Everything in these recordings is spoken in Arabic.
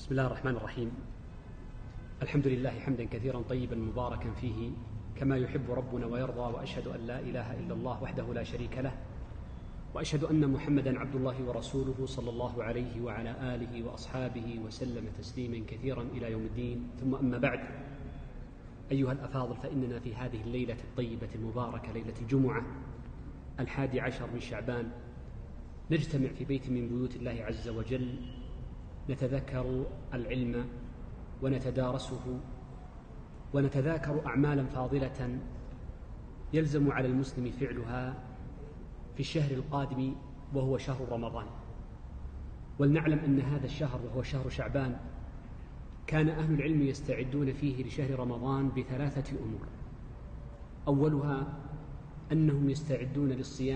بسم الله الرحمن الرحيم. الحمد لله حمدا كثيرا طيبا مباركا فيه كما يحب ربنا ويرضى، وأشهد أن لا إله إلا الله وحده لا شريك له، وأشهد أن محمدا عبد الله ورسوله صلى الله عليه وعلى آله وأصحابه وسلم تسليما كثيرا إلى يوم الدين. ثم أما بعد، أيها الأفاضل، فإننا في هذه الليلة الطيبة المباركة، ليلة الجمعة 11 من شعبان، نجتمع في بيت من بيوت الله عز وجل، نتذكر العلم ونتدارسه ونتذاكر أعمالا فاضلة يلزم على المسلم فعلها في الشهر القادم وهو شهر رمضان. ولنعلم أن هذا الشهر وهو شهر شعبان كان أهل العلم يستعدون فيه لشهر رمضان بثلاثة أمور. أولها أنهم يستعدون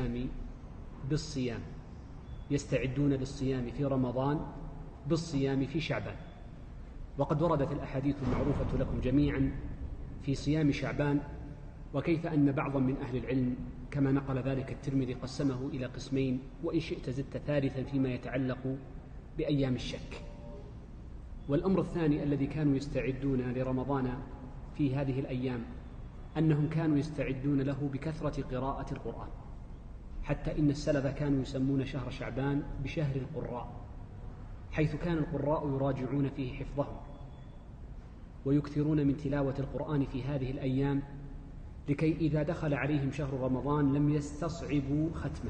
للصيام في رمضان بالصيام في شعبان. وقد وردت الأحاديث المعروفة لكم جميعا في صيام شعبان، وكيف أن بعضا من أهل العلم كما نقل ذلك الترمذي قسمه إلى قسمين، وإن شئت زدت ثالثا فيما يتعلق بأيام الشك. والأمر الثاني الذي كانوا يستعدون لرمضان في هذه الأيام أنهم كانوا يستعدون له بكثرة قراءة القرآن، حتى إن السلف كانوا يسمون شهر شعبان بشهر القراء، حيث كان القراء يراجعون فيه حفظهم ويكثرون من تلاوة القرآن في هذه الأيام، لكي إذا دخل عليهم شهر رمضان لم يستصعبوا ختمه،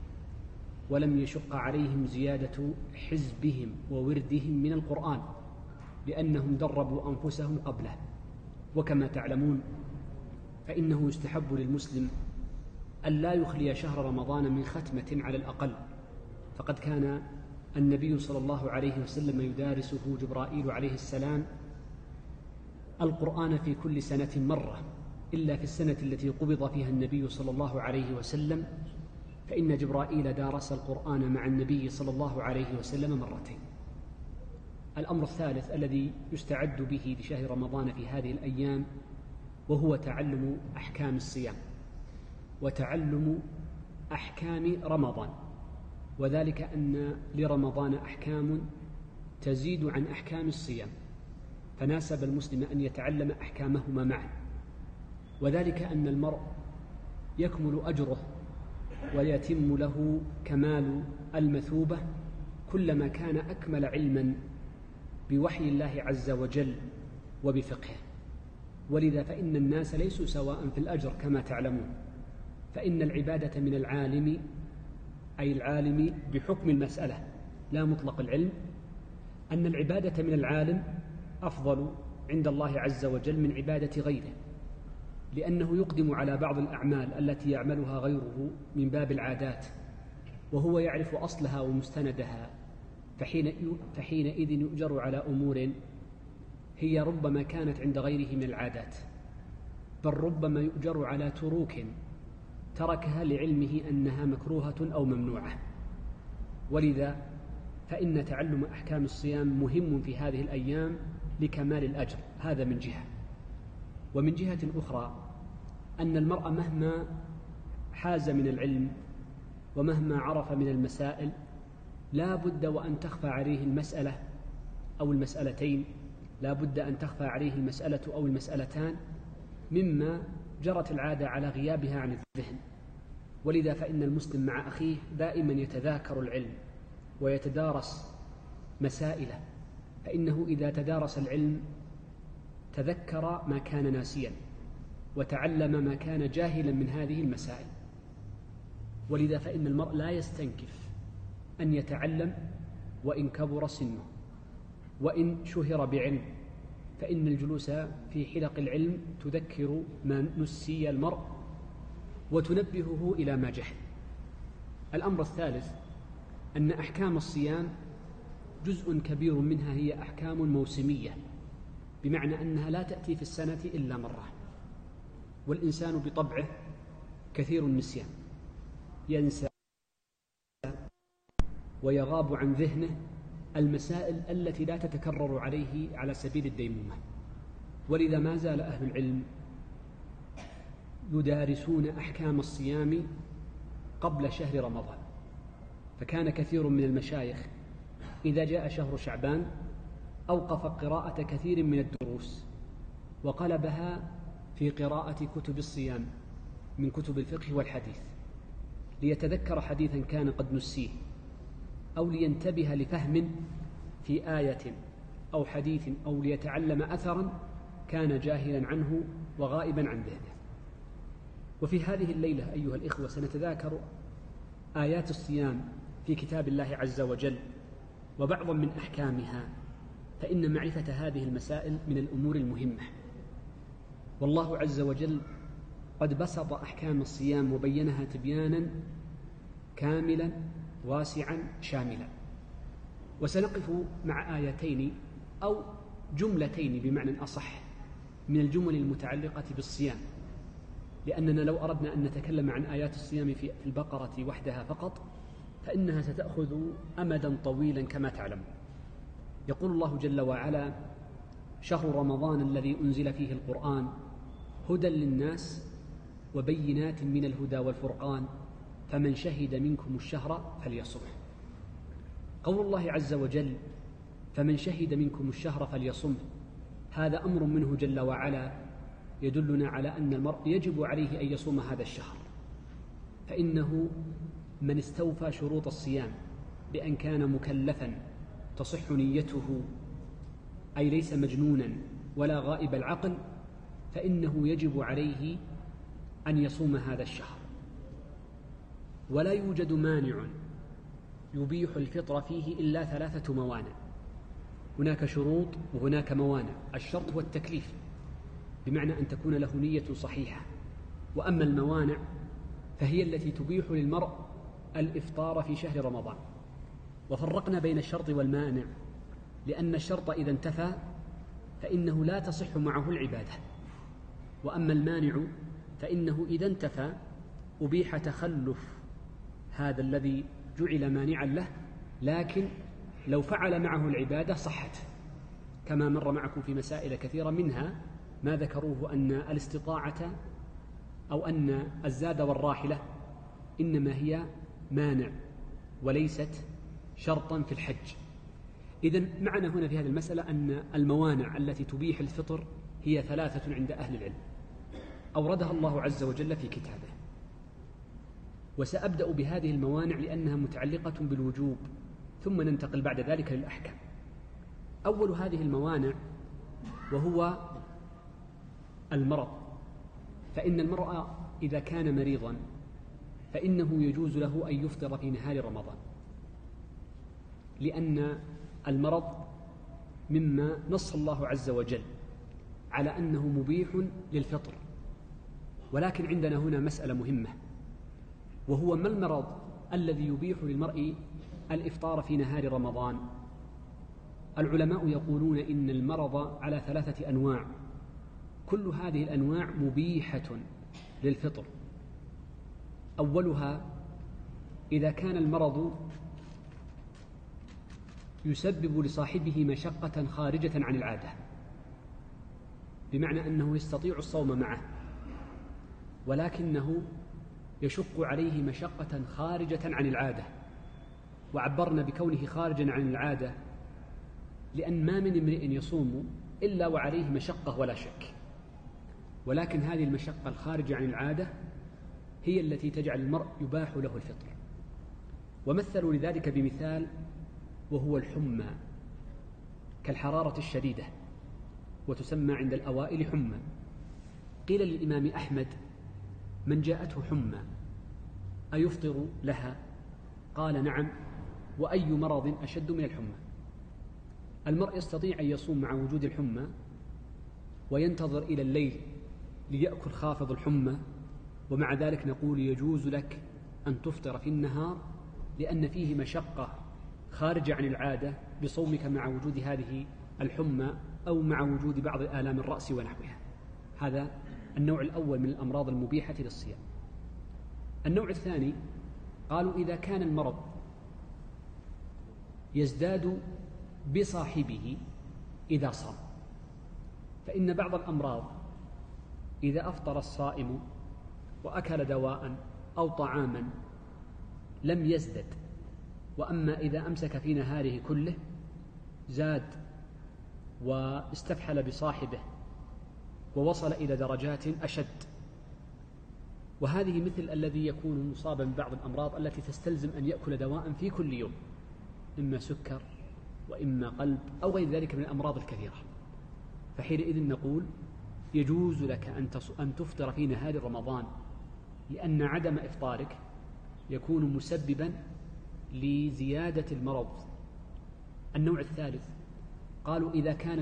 ولم يشق عليهم زيادة حزبهم ووردهم من القرآن، لأنهم دربوا أنفسهم قبله. وكما تعلمون فإنه يستحب للمسلم أن لا يخلي شهر رمضان من ختمة على الأقل، فقد كان النبي صلى الله عليه وسلم يدارسه جبرائيل عليه السلام القرآن في كل سنة مرة، إلا في السنة التي قبض فيها النبي صلى الله عليه وسلم، فإن جبرائيل دارس القرآن مع النبي صلى الله عليه وسلم مرتين. الأمر الثالث الذي يستعد به لشهر رمضان في هذه الأيام وهو تعلم أحكام الصيام وتعلم أحكام رمضان، وذلك أن لرمضان أحكام تزيد عن أحكام الصيام، فناسب المسلم أن يتعلم أحكامهما معا، وذلك أن المرء يكمل أجره ويتم له كمال المثوبة كلما كان أكمل علما بوحي الله عز وجل وبفقهه. ولذا فإن الناس ليسوا سواء في الأجر كما تعلمون، فإن العبادة من العالم، أي العالم بحكم المسألة لا مطلق العلم، أن العبادة من العالم أفضل عند الله عز وجل من عبادة غيره، لأنه يقدم على بعض الأعمال التي يعملها غيره من باب العادات، وهو يعرف أصلها ومستندها، فحينئذ يؤجر على أمور هي ربما كانت عند غيره من العادات، بل ربما يؤجر على تروك تركها لعلمه أنها مكروهة أو ممنوعة. ولذا فإن تعلم أحكام الصيام مهم في هذه الأيام لكمال الأجر، هذا من جهة. ومن جهة أخرى أن المرء مهما حاز من العلم ومهما عرف من المسائل لا بد وأن تخفى عليه المسألة أو المسألتين، لا بد أن تخفى عليه المسألة أو المسألتان مما جرت العادة على غيابها عن الذهن. ولذا فإن المسلم مع أخيه دائما يتذاكر العلم ويتدارس مسائله، فإنه إذا تدارس العلم تذكر ما كان ناسيا وتعلم ما كان جاهلا من هذه المسائل. ولذا فإن المرء لا يستنكف أن يتعلم وإن كبر سنه وإن شهر بعلم، فإن الجلوس في حلق العلم تذكر ما نسي المرء وتنبهه إلى ما جهل. الأمر الثالث أن أحكام الصيام جزء كبير منها هي أحكام موسمية، بمعنى أنها لا تأتي في السنة إلا مرة، والإنسان بطبعه كثير النسيان، ينسى ويغاب عن ذهنه المسائل التي لا تتكرر عليه على سبيل الديمومة. ولذا ما زال أهل العلم يدارسون أحكام الصيام قبل شهر رمضان، فكان كثير من المشايخ إذا جاء شهر شعبان أوقف قراءة كثير من الدروس وقلبها في قراءة كتب الصيام من كتب الفقه والحديث، ليتذكر حديثا كان قد نسيه، أو لينتبه لفهم في آية أو حديث، أو ليتعلم أثرا كان جاهلا عنه وغائبا عن ذهنه. وفي هذه الليلة أيها الإخوة سنتذاكر آيات الصيام في كتاب الله عز وجل وبعضا من أحكامها، فإن معرفة هذه المسائل من الأمور المهمة. والله عز وجل قد بسط أحكام الصيام وبينها تبيانا كاملا واسعا شاملا. وسنقف مع آيتين أو جملتين بمعنى أصح من الجمل المتعلقة بالصيام، لأننا لو أردنا أن نتكلم عن آيات الصيام في البقرة وحدها فقط فإنها ستأخذ أمدا طويلا كما تعلم. يقول الله جل وعلا: شهر رمضان الذي أنزل فيه القرآن هدى للناس وبينات من الهدى والفرقان فمن شهد منكم الشهر فليصمه. قول الله عز وجل فمن شهد منكم الشهر فليصمه، هذا أمر منه جل وعلا يدلنا على أن المرء يجب عليه أن يصوم هذا الشهر، فإنه من استوفى شروط الصيام بأن كان مكلفا تصح نيته، أي ليس مجنونا ولا غائب العقل، فإنه يجب عليه أن يصوم هذا الشهر. ولا يوجد مانع يبيح الفطر فيه إلا 3 موانع. هناك شروط وهناك موانع. الشرط هو التكليف، بمعنى أن تكون له نية صحيحة، وأما الموانع فهي التي تبيح للمرء الإفطار في شهر رمضان. وفرقنا بين الشرط والمانع، لأن الشرط إذا انتفى فإنه لا تصح معه العبادة، وأما المانع فإنه إذا انتفى أبيح تخلف هذا الذي جعل مانعا له، لكن لو فعل معه العبادة صحت، كما مر معكم في مسائل كثيرة، منها ما ذكروه أن الاستطاعة أو أن الزاد والراحلة إنما هي مانع وليست شرطا في الحج. إذن معنا هنا في هذه المسألة أن الموانع التي تبيح الفطر هي 3 عند أهل العلم، أوردها الله عز وجل في كتابه. وسأبدأ بهذه الموانع لأنها متعلقة بالوجوب، ثم ننتقل بعد ذلك للأحكام. أول هذه الموانع وهو المرض، فإن المرء إذا كان مريضا فإنه يجوز له أن يفطر في نهار رمضان، لأن المرض مما نص الله عز وجل على أنه مبيح للفطر. ولكن عندنا هنا مسألة مهمة، وهو ما المرض الذي يبيح للمرء الإفطار في نهار رمضان؟ العلماء يقولون إن المرض على 3 أنواع، كل هذه الأنواع مبيحة للفطر. أولها إذا كان المرض يسبب لصاحبه مشقة خارجة عن العادة، بمعنى أنه يستطيع الصوم معه ولكنه يشق عليه مشقة خارجة عن العادة. وعبرنا بكونه خارجا عن العادة لأن ما من امرئ يصوم إلا وعليه مشقة ولا شك، ولكن هذه المشقة الخارجة عن العادة هي التي تجعل المرء يباح له الفطر. ومثلوا لذلك بمثال وهو الحمى، كالحرارة الشديدة، وتسمى عند الأوائل حمى. قيل للإمام أحمد: من جاءته حمى أيفطر لها؟ قال: نعم، وأي مرض أشد من الحمى؟ المرء يستطيع أن يصوم مع وجود الحمى وينتظر إلى الليل ليأكل خافض الحمى، ومع ذلك نقول يجوز لك أن تفطر في النهار لأن فيه مشقة خارجة عن العادة بصومك مع وجود هذه الحمى أو مع وجود بعض آلام الرأس ونحوها. هذا النوع الأول من الأمراض المبيحة للصيام. النوع الثاني قالوا إذا كان المرض يزداد بصاحبه إذا صام، فإن بعض الأمراض إذا أفطر الصائم وأكل دواء أو طعاما لم يزدد، وأما إذا أمسك في نهاره كله زاد واستفحل بصاحبه ووصل إلى درجات أشد. وهذه مثل الذي يكون مصابا ببعض الأمراض التي تستلزم أن يأكل دواء في كل يوم، إما سكر وإما قلب أو غير ذلك من الأمراض الكثيرة. فحينئذ نقول يجوز لك أن تفطر في نهار رمضان، لأن عدم إفطارك يكون مسببا لزيادة المرض. النوع الثالث قالوا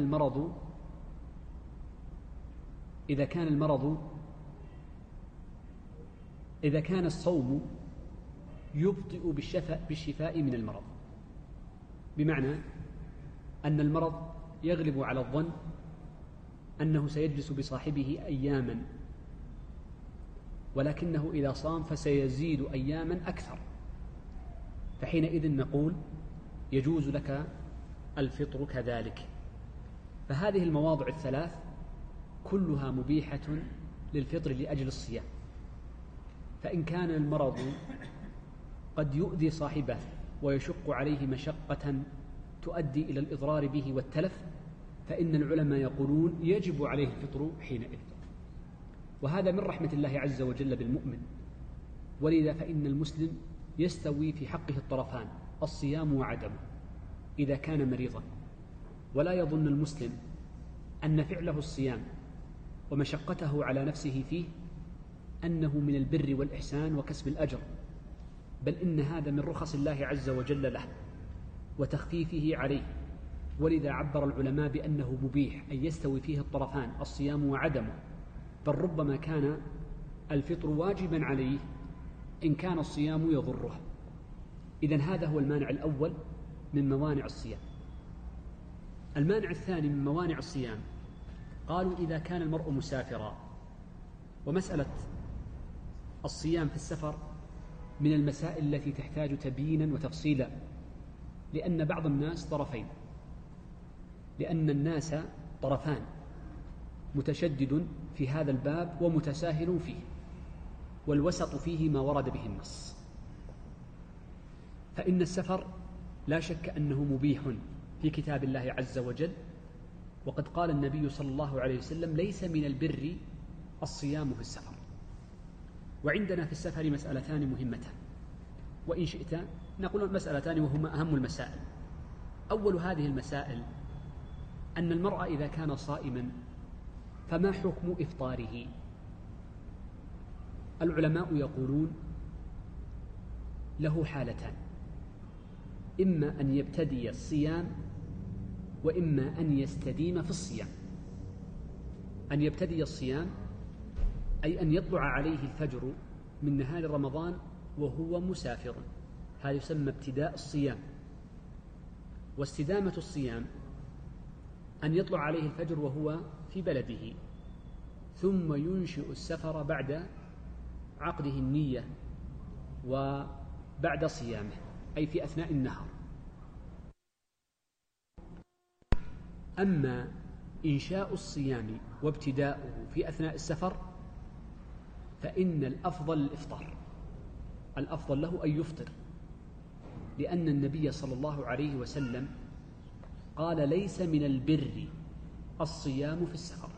إذا كان الصوم يبطئ بالشفاء من المرض، بمعنى أن المرض يغلب على الظن أنه سيجلس بصاحبه أياما، ولكنه إذا صام فسيزيد أياما أكثر، فحينئذ نقول يجوز لك الفطر كذلك. فهذه المواضع الثلاث كلها مبيحة للفطر لأجل الصيام. فإن كان المرض قد يؤذي صاحبه ويشق عليه مشقة تؤدي إلى الإضرار به والتلف، فإن العلماء يقولون يجب عليه الفطر حينئذ. وهذا من رحمة الله عز وجل بالمؤمن، ولذا فإن المسلم يستوي في حقه الطرفان، الصيام وعدمه إذا كان مريضا. ولا يظن المسلم أن فعله الصيام ومشقته على نفسه فيه أنه من البر والإحسان وكسب الأجر، بل إن هذا من رخص الله عز وجل له وتخفيفه عليه. ولذا عبر العلماء بأنه مبيح أن يستوي فيه الطرفان، الصيام وعدمه، بل ربما كان الفطر واجبا عليه إن كان الصيام يضره. إذن هذا هو المانع الأول من موانع الصيام. المانع الثاني من موانع الصيام قالوا إذا كان المرء مسافرا. ومسألة الصيام في السفر من المسائل التي تحتاج تبيينا وتفصيلا، لأن بعض الناس طرفين، لأن الناس طرفان، متشدد في هذا الباب ومتساهل فيه، والوسط فيه ما ورد به النص. فإن السفر لا شك أنه مبيح في كتاب الله عز وجل، وقد قال النبي صلى الله عليه وسلم ليس من البر الصيام في السفر. وعندنا في السفر مسألتان مهمتان، وإن شئت نقول مسألتان وهما أهم المسائل. أول هذه المسائل أن المرء إذا كان صائما فما حكم إفطاره؟ العلماء يقولون له حالتان، إما أن يبتدي الصيام وإما أن يستديم في الصيام. أن يبتدي الصيام أي أن يطلع عليه الفجر من نهار رمضان وهو مسافر، هذا يسمى ابتداء الصيام. واستدامة الصيام أن يطلع عليه الفجر وهو في بلده، ثم ينشئ السفر بعد عقده النية وبعد صيامه، أي في أثناء النهار. أما إنشاء الصيام وابتداؤه في أثناء السفر فإن الأفضل الإفطار، الأفضل له أن يفطر، لأن النبي صلى الله عليه وسلم قال ليس من البر الصيام في السفر.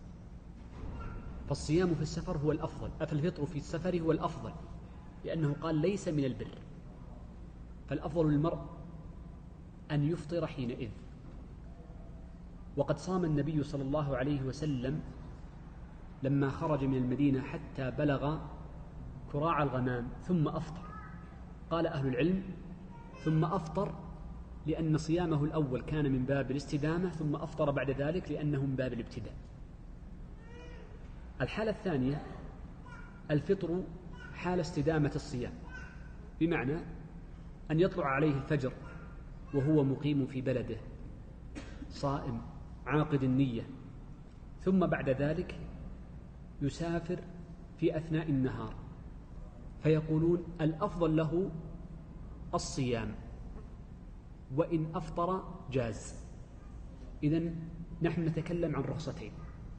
فالصيام في السفر هو الأفضل، فالفطر في السفر هو الأفضل، لأنه قال ليس من البر. فالأفضل للمرء أن يفطر حينئذ. وقد صام النبي صلى الله عليه وسلم لما خرج من المدينة حتى بلغ كراع الغمام ثم أفطر. قال أهل العلم ثم أفطر لأن صيامه الأول كان من باب الاستدامة، ثم أفطر بعد ذلك لأنه من باب الابتداء. الحالة الثانية الفطر حال استدامة الصيام، بمعنى أن يطلع عليه الفجر وهو مقيم في بلده صائم عاقد النية، ثم بعد ذلك يسافر في أثناء النهار، فيقولون الأفضل له الصيام، وإن أفطر جاز. إذن نحن نتكلم عن رخصتين،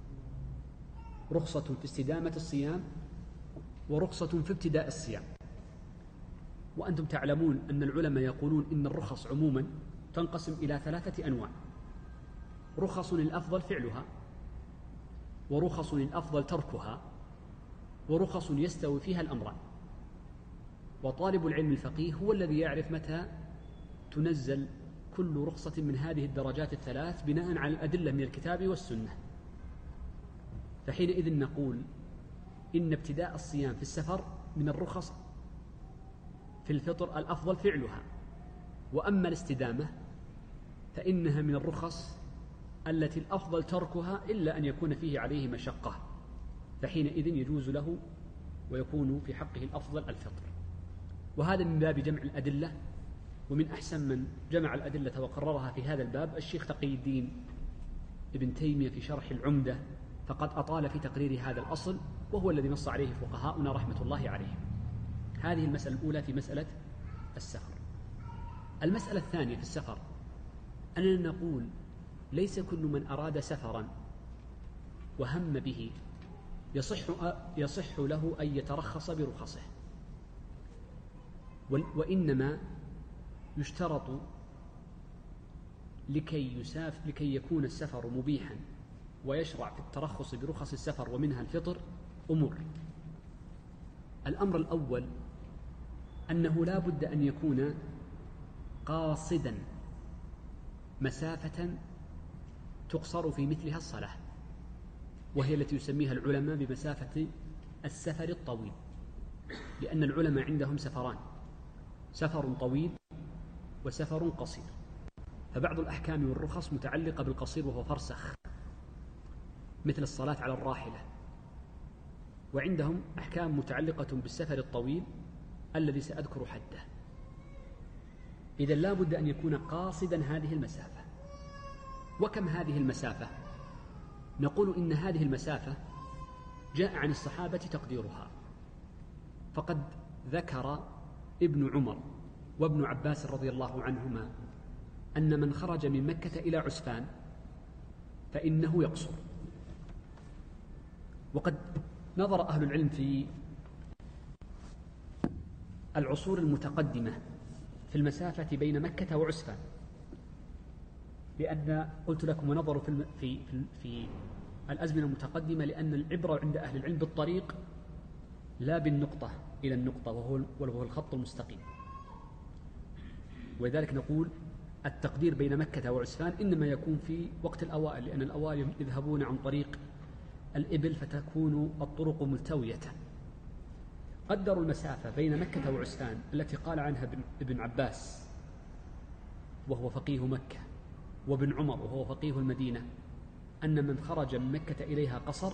رخصة في استدامة الصيام ورخصة في ابتداء الصيام. وأنتم تعلمون أن العلماء يقولون إن الرخص عموما تنقسم إلى 3 أنواع: رخص الأفضل فعلها، ورخص الأفضل تركها، ورخص يستوي فيها الأمران. وطالب العلم الفقيه هو الذي يعرف متى تنزل كل رخصة من هذه الدرجات الثلاث بناء على الأدلة من الكتاب والسنة. فحينئذ نقول إن ابتداء الصيام في السفر من الرخص في الفطر الأفضل فعلها، وأما الاستدامة فإنها من الرخص التي الأفضل تركها إلا أن يكون فيه عليه مشقة، فحينئذ يجوز له ويكون في حقه الأفضل الفطر. وهذا من باب جمع الأدلة، ومن أحسن من جمع الأدلة وقررها في هذا الباب الشيخ تقي الدين ابن تيمية في شرح العمدة، فقد أطال في تقرير هذا الأصل، وهو الذي نص عليه فقهاؤنا رحمة الله عليهم. هذه المسألة الأولى في مسألة السفر. المسألة الثانية في السفر أننا نقول ليس كل من أراد سفرا وهم به يصح له أن يترخص برخصه، وإنما يشترط لكي يكون السفر مبيحا ويشرع في الترخص برخص السفر ومنها الفطر أمور. الأمر الأول أنه لا بد أن يكون قاصدا مسافة تقصر في مثلها الصلاة، وهي التي يسميها العلماء بمسافة السفر الطويل، لأن العلماء عندهم سفران: سفر طويل وسفر قصير. فبعض الأحكام والرخص متعلقة بالقصير وهو فرسخ، مثل الصلاة على الراحلة، وعندهم أحكام متعلقة بالسفر الطويل الذي سأذكر حده. إذن لا بد أن يكون قاصدا هذه المسافة. وكم هذه المسافة؟ نقول إن هذه المسافة جاء عن الصحابة تقديرها، فقد ذكر ابن عمر وابن عباس رضي الله عنهما أن من خرج من مكة إلى عسفان فإنه يقصر. وقد نظر أهل العلم في العصور المتقدمة في المسافة بين مكة وعسفان، لأن قلت لكم ونظروا في الأزمنة المتقدمة لأن العبرة عند أهل العلم بالطريق لا بالنقطة إلى النقطة وهو الخط المستقيم. ولذلك نقول التقدير بين مكة وعسفان إنما يكون في وقت الأوائل، لأن الأوائل يذهبون عن طريق الإبل فتكون الطرق ملتوية. قدروا المسافة بين مكة وعسفان التي قال عنها ابن عباس وهو فقيه مكة وابن عمر وهو فقيه المدينة أن من خرج من مكة إليها قصر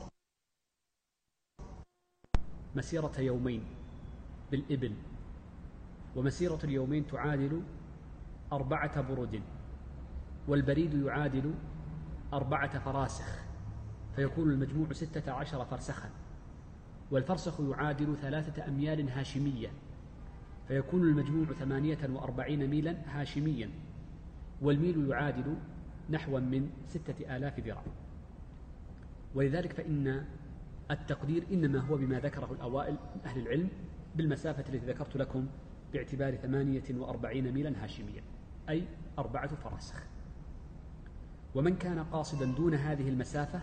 مسيرة يومين بالإبل، ومسيرة اليومين تعادل 4 برود، والبريد يعادل 4 فراسخ، فيكون المجموع 16 فرسخا، والفرسخ يعادل 3 أميال هاشمية، فيكون المجموع 48 ميلا هاشميا، والميل يعادل نحو من 6000 ذراع. ولذلك فإن التقدير إنما هو بما ذكره الأوائل من أهل العلم بالمسافة التي ذكرت لكم باعتبار 48 ميلا هاشميا، أي 4 فراسخ. ومن كان قاصدا دون هذه المسافة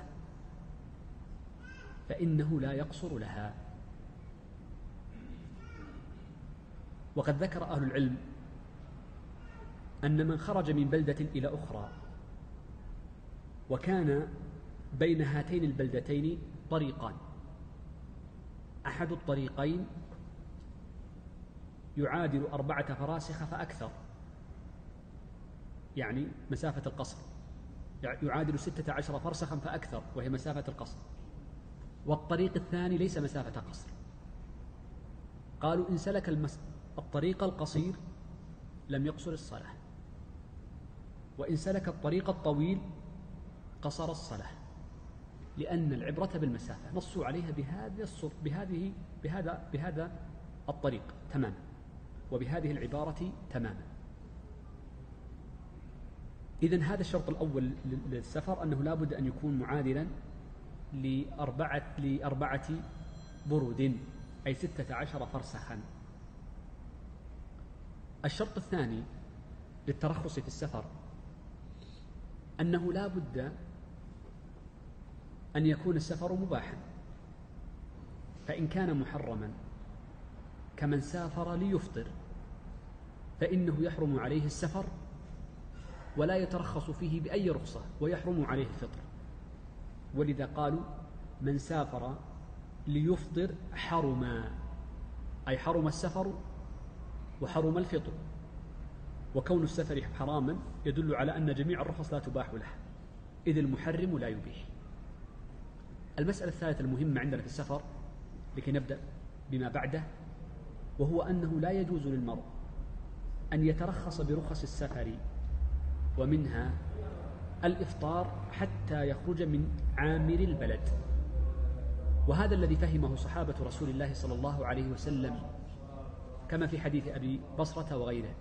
فإنه لا يقصر لها. وقد ذكر أهل العلم أن من خرج من بلدة إلى أخرى وكان بين هاتين البلدتين طريقان، أحد الطريقين يعادل 4 فراسخ فأكثر، يعني مسافة القصر يعادل 16 فرسخا فأكثر وهي مسافة القصر، والطريق الثاني ليس مسافة قصر. قالوا إن سلك الطريق القصير لم يقصر الصلاة، وإن سلك الطريق الطويل قصر الصلاة، لأن العبرة بالمسافة. نصوا عليها بهذا الطريق تماما، وبهذه العبارة تماما. إذن هذا الشرط الأول للسفر أنه لا بد أن يكون معادلا لأربعة برود، أي 16 فرسخا. الشرط الثاني للترخص في السفر أنه لا بد أن يكون السفر مباحا، فإن كان محرما كمن سافر ليفطر فإنه يحرم عليه السفر ولا يترخص فيه بأي رخصة ويحرم عليه الفطر. ولذا قالوا من سافر ليفطر حرم، أي حرم السفر وحرم الفطر. وكون السفر حراما يدل على أن جميع الرخص لا تباح له، إذ المحرم لا يبيح. المسألة الثالثة المهمة عندنا في السفر لكي نبدأ بما بعده، وهو أنه لا يجوز للمرء أن يترخص برخص السفر، ومنها الإفطار حتى يخرج من عامر البلد. وهذا الذي فهمه صحابة رسول الله صلى الله عليه وسلم كما في حديث أبي بصرة وغيره،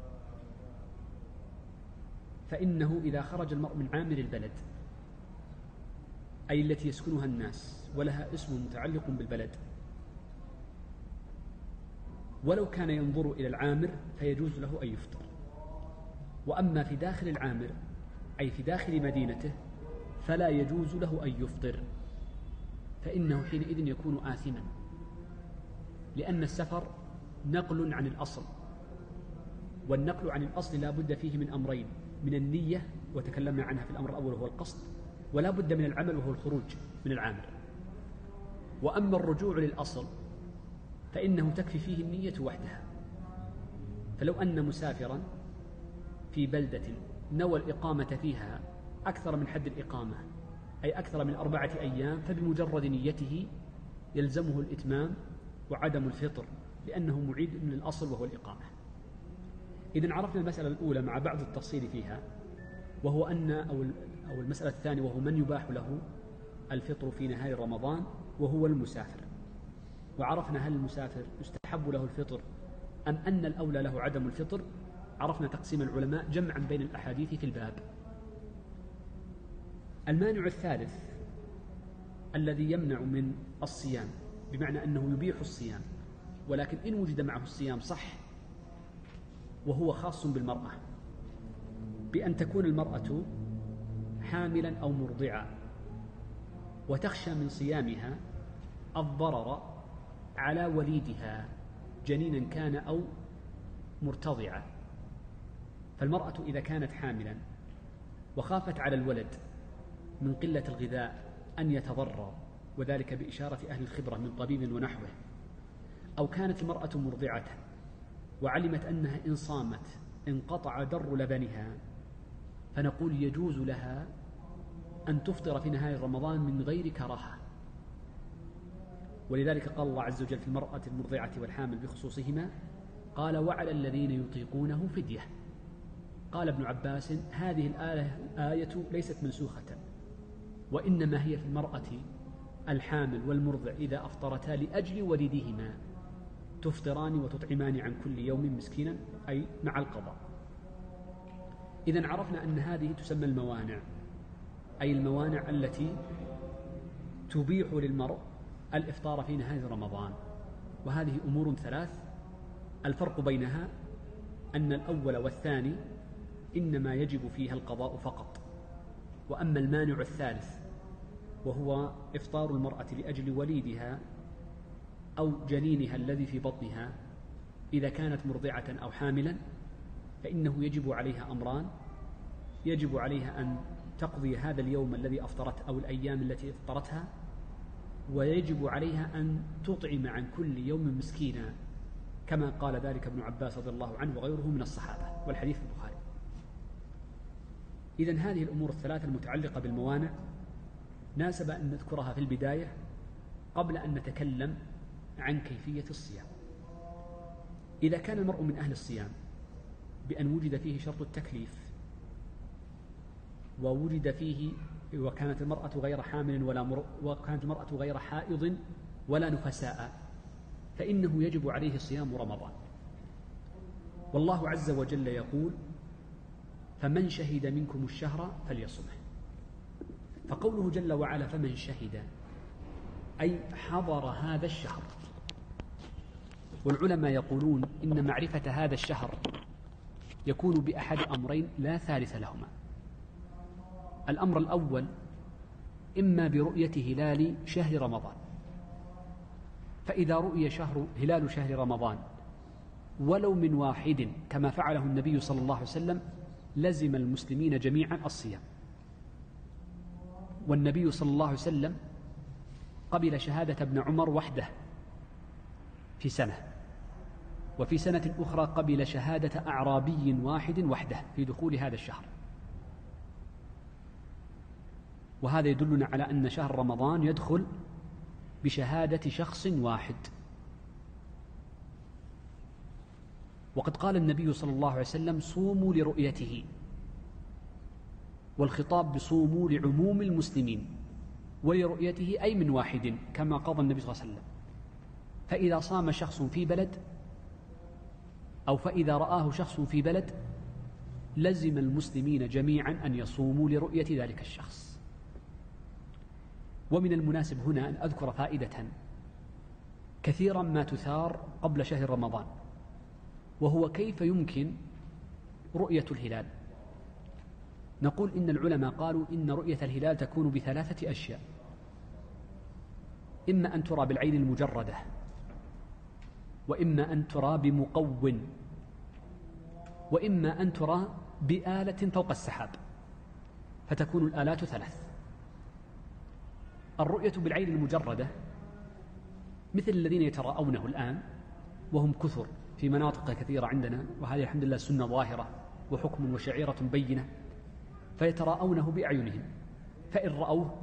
فإنه إذا خرج المرء من عامر البلد، أي التي يسكنها الناس ولها اسم متعلق بالبلد، ولو كان ينظر إلى العامر فيجوز له أن يفطر. وأما في داخل العامر أي في داخل مدينته فلا يجوز له أن يفطر، فإنه حينئذ يكون آثما، لأن السفر نقل عن الأصل، والنقل عن الأصل لا بد فيه من أمرين: من النية وتكلمنا عنها في الأمر الأول وهو القصد، ولا بد من العمل وهو الخروج من العامر. وأما الرجوع للأصل فإنه تكفي فيه النية وحدها. فلو أن مسافرا في بلدة نوى الإقامة فيها أكثر من حد الإقامة، أي أكثر من 4 أيام، فبمجرد نيته يلزمه الإتمام وعدم الفطر، لأنه معيد من الأصل وهو الإقامة. إذن عرفنا المسألة الأولى مع بعض التفصيل فيها، وهو أن أو المسألة الثانية وهو من يباح له الفطر في نهار رمضان وهو المسافر. وعرفنا هل المسافر يستحب له الفطر أم أن الأولى له عدم الفطر. عرفنا تقسيم العلماء جمعا بين الأحاديث في الباب. المانع الثالث الذي يمنع من الصيام، بمعنى أنه يبيح الصيام ولكن إن وجد معه الصيام صح، وهو خاص بالمرأة، بأن تكون المرأة حاملا أو مرضعة وتخشى من صيامها الضرر على وليدها جنينا كان أو مرتضعة. فالمرأة إذا كانت حاملا وخافت على الولد من قلة الغذاء أن يتضرر، وذلك بإشارة أهل الخبرة من طبيب ونحوه، أو كانت المرأة مرضعة وعلمت أنها إن صامت انقطع در لبنها، فنقول يجوز لها أن تفطر في نهاية رمضان من غير كراهة. ولذلك قال الله عز وجل في المرأة المرضعة والحامل بخصوصهما: قال وعلى الذين يطيقونه فدية. قال ابن عباس: هذه الآية ليست منسوخة، وإنما هي في المرأة الحامل والمرضع إذا أفطرتا لأجل ولدهما تفطران وتطعمان عن كل يوم مسكينا، أي مع القضاء. إذن عرفنا أن هذه تسمى الموانع، أي الموانع التي تبيح للمرء الإفطار في نهاية رمضان. وهذه أمور 3 الفرق بينها أن الأول والثاني إنما يجب فيها القضاء فقط، وأما المانع الثالث وهو إفطار المرأة لأجل وليدها أو جنينها الذي في بطنها إذا كانت مرضعة أو حاملا، فإنه يجب عليها أمران: يجب عليها أن تقضي هذا اليوم الذي أفطرت أو الأيام التي أفطرتها، ويجب عليها أن تطعم عن كل يوم مسكينا، كما قال ذلك ابن عباس رضي الله عنه وغيره من الصحابة، والحديث في البخاري. إذن هذه الأمور 3 المتعلقة بالموانع ناسب أن نذكرها في البداية قبل أن نتكلم عن كيفية الصيام. إذا كان المرء من أهل الصيام بأن وجد فيه شرط التكليف، ووجد فيه وكانت المرأة غير حامل وكانت المرأة غير حائض ولا نفساء، فإنه يجب عليه صيام رمضان. والله عز وجل يقول: فمن شهد منكم الشهر فليصمه. فقوله جل وعلا فمن شهد أي حضر هذا الشهر. والعلماء يقولون إن معرفة هذا الشهر يكون بأحد أمرين لا ثالث لهما: الأمر الأول إما برؤية هلال شهر رمضان، فإذا رؤي هلال شهر رمضان ولو من واحد كما فعله النبي صلى الله عليه وسلم لزم المسلمين جميعا الصيام. والنبي صلى الله عليه وسلم قبل شهادة ابن عمر وحده في سنة، وفي سنة أخرى قبل شهادة أعرابي واحد وحده في دخول هذا الشهر. وهذا يدلنا على أن شهر رمضان يدخل بشهادة شخص واحد. وقد قال النبي صلى الله عليه وسلم صوموا لرؤيته، والخطاب بصوموا لعموم المسلمين، ولرؤيته أي من واحد كما قضى النبي صلى الله عليه وسلم. فإذا صام شخص في بلد أو فإذا رآه شخص في بلد لزم المسلمين جميعا أن يصوموا لرؤية ذلك الشخص. ومن المناسب هنا أن أذكر فائدة كثيرا ما تثار قبل شهر رمضان، وهو كيف يمكن رؤية الهلال. نقول إن العلماء قالوا إن رؤية الهلال تكون بثلاثة أشياء: إما أن ترى بالعين المجردة، وإما أن ترى بمقون، وإما أن ترى بآلة فوق السحاب، فتكون الآلات ثلاث. الرؤية بالعين المجردة مثل الذين يتراءونه الآن وهم كثر في مناطق كثيرة عندنا، وهذه الحمد لله سنة ظاهرة وحكم وشعيرة بينة، فيتراءونه بأعينهم، فإن رأوه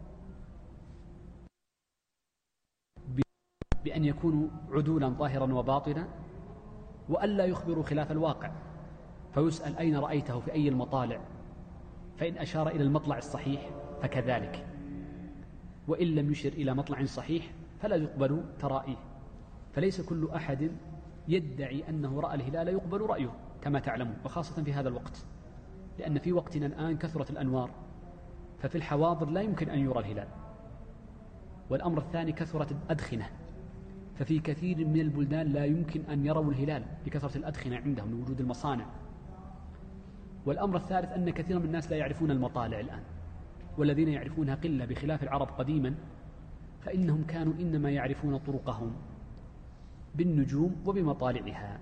بأن يكونوا عدولا ظاهرا وباطنا، وألا يخبروا خلاف الواقع، فيسأل أين رأيته في أي المطالع، فإن أشار إلى المطلع الصحيح فكذلك، وإن لم يشر إلى مطلع صحيح فلا يقبل ترائيه. فليس كل أحد يدعي أنه رأى الهلال يقبل رأيه كما تعلمون، وخاصة في هذا الوقت، لأن في وقتنا الآن كثرت الأنوار، ففي الحواضر لا يمكن أن يرى الهلال. والأمر الثاني كثرت الأدخنة، ففي كثير من البلدان لا يمكن أن يروا الهلال بكثرة الأدخنة عندهم لوجود المصانع. والأمر الثالث أن كثير من الناس لا يعرفون المطالع الآن، والذين يعرفونها قلة، بخلاف العرب قديما فإنهم كانوا إنما يعرفون طرقهم بالنجوم وبمطالعها.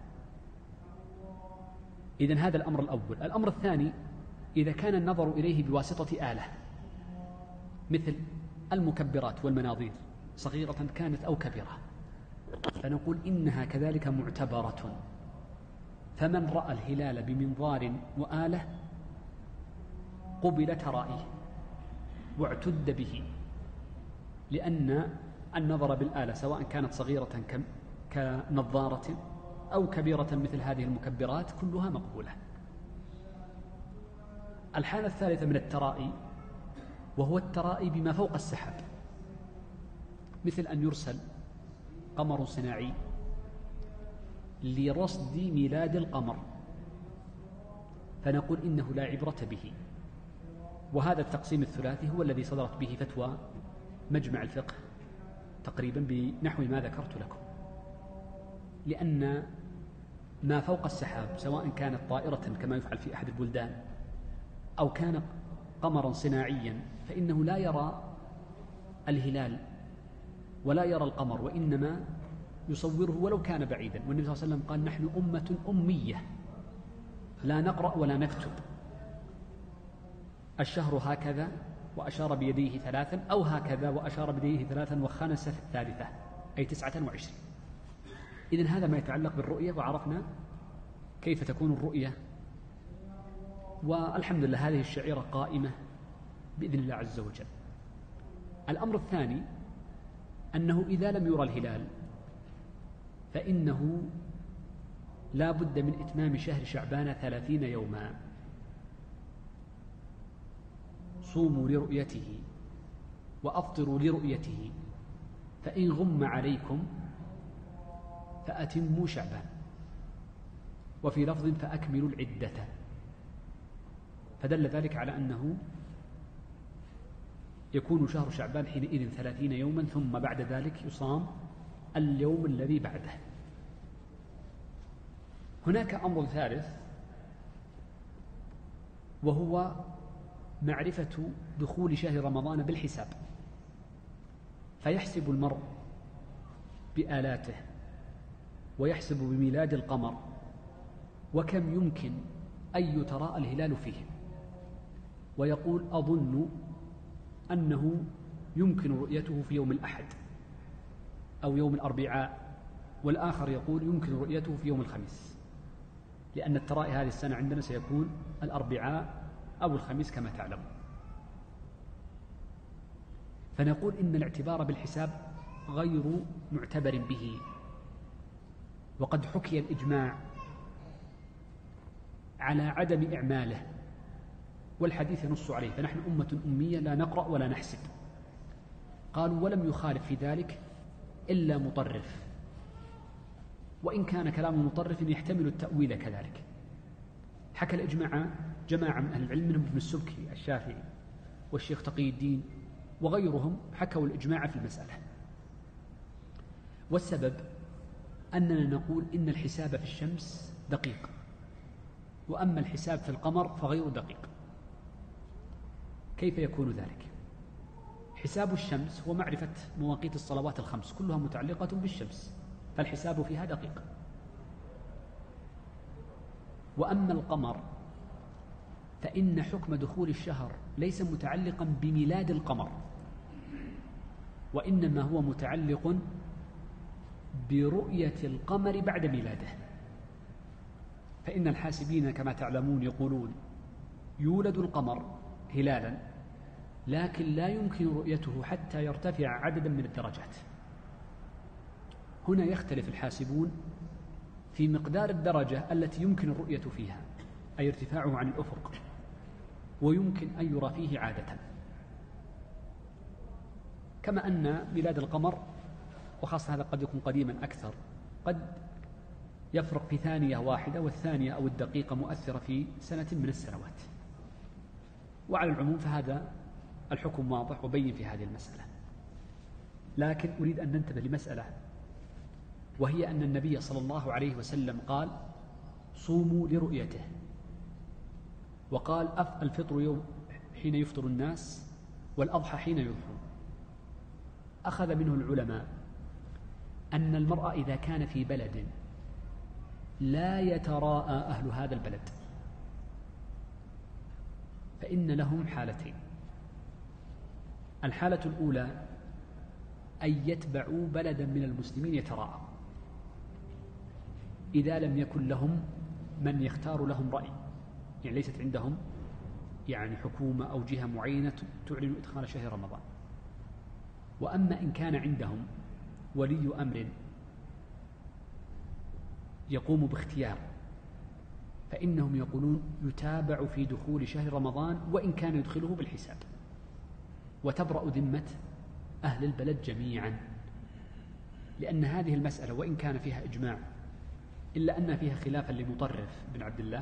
إذن هذا الأمر الأول. الأمر الثاني إذا كان النظر إليه بواسطة آلة مثل المكبرات والمناظير صغيرة كانت أو كبيرة، فنقول إنها كذلك معتبرة. فمن رأى الهلال بمنظار وآلة قبل ترائيه واعتد به، لأن النظر بالآلة سواء كانت صغيرة كنظارة أو كبيرة مثل هذه المكبرات كلها مقبولة. الحالة الثالثة من الترائي وهو الترائي بما فوق السحاب، مثل أن يرسل قمر صناعي لرصد ميلاد القمر، فنقول إنه لا عبرة به. وهذا التقسيم الثلاثي هو الذي صدرت به فتوى مجمع الفقه تقريبا بنحو ما ذكرت لكم، لأن ما فوق السحاب سواء كانت طائرة كما يفعل في أحد البلدان أو كان قمرا صناعيا فإنه لا يرى الهلال ولا يرى القمر، وإنما يصوره ولو كان بعيدا. والنبي صلى الله عليه وسلم قال: نحن أمة أمية لا نقرأ ولا نكتب، الشهر هكذا وأشار بيديه ثلاثا، أو هكذا وأشار بيديه ثلاثا وخنس في الثالثة، أي 29. إذن هذا ما يتعلق بالرؤية، وعرفنا كيف تكون الرؤية، والحمد لله هذه الشعيرة قائمة بإذن الله عز وجل. الأمر الثاني أنه إذا لم يرى الهلال فإنه لا بد من إتمام شهر شعبان 30 يوما. صوموا لرؤيته وأفطروا لرؤيته، فإن غم عليكم فأتموا شعبان، وفي لفظ فأكملوا العدة. فدل ذلك على أنه يكون شهر شعبان حينئذ 30 يوما، ثم بعد ذلك يصام اليوم الذي بعده. هناك أمر ثالث وهو معرفة دخول شهر رمضان بالحساب، فيحسب المرء بآلاته ويحسب بميلاد القمر وكم يمكن أن يتراءى الهلال فيه، ويقول أظن أنه يمكن رؤيته في يوم الأحد أو يوم الأربعاء، والآخر يقول يمكن رؤيته في يوم الخميس، لأن الترائي هذه السنة عندنا سيكون الأربعاء أو الخميس كما تعلم. فنقول إن الاعتبار بالحساب غير معتبر به، وقد حكي الإجماع على عدم إعماله، والحديث ينص عليه، فنحن أمة أمية لا نقرأ ولا نحسب. قالوا ولم يخالف في ذلك إلا مطرف، وإن كان كلام مطرف يحتمل التأويل كذلك. حكى الإجماع جماعة من أهل العلم منهم ابن السبكي الشافعي والشيخ تقي الدين وغيرهم، حكوا الإجماع في المسألة. والسبب أننا نقول إن الحساب في الشمس دقيق، وأما الحساب في القمر فغير دقيق. كيف يكون ذلك؟ حساب الشمس هو معرفة مواقيت الصلوات الخمس، كلها متعلقة بالشمس، فالحساب فيها دقيق. وأما القمر فإن حكم دخول الشهر ليس متعلقا بميلاد القمر، وإنما هو متعلق برؤية القمر بعد ميلاده. فإن الحاسبين كما تعلمون يقولون يولد القمر هلالا، لكن لا يمكن رؤيته حتى يرتفع عددا من الدرجات. هنا يختلف الحاسبون في مقدار الدرجة التي يمكن الرؤية فيها، أي ارتفاعه عن الأفق، ويمكن أن يرى فيه عادة، كما أن ميلاد القمر، وخاصة هذا قد يكون قديما أكثر، قد يفرق في ثانية واحدة، والثانية أو الدقيقة مؤثرة في سنة من السنوات. وعلى العموم فهذا الحكم واضح وبين في هذه المسألة. لكن أريد أن ننتبه لمسألة، وهي أن النبي صلى الله عليه وسلم قال صوموا لرؤيته، وقال الفطر يوم حين يفطر الناس، والأضحى حين يضحون. أخذ منه العلماء أن المرء إذا كان في بلد لا يتراءى أهل هذا البلد فإن لهم حالتين. الحالة الأولى أن يتبعوا بلدا من المسلمين يتراءى، إذا لم يكن لهم من يختار لهم رأي، يعني ليست عندهم يعني حكومة أو جهة معينة تعلن إدخال شهر رمضان. وأما إن كان عندهم ولي أمر يقوم باختيار، فإنهم يقولون يتابع في دخول شهر رمضان وإن كان يدخله بالحساب، وتبرأ ذمة أهل البلد جميعا، لأن هذه المسألة وإن كان فيها إجماع إلا أن فيها خلافا لمطرف بن عبد الله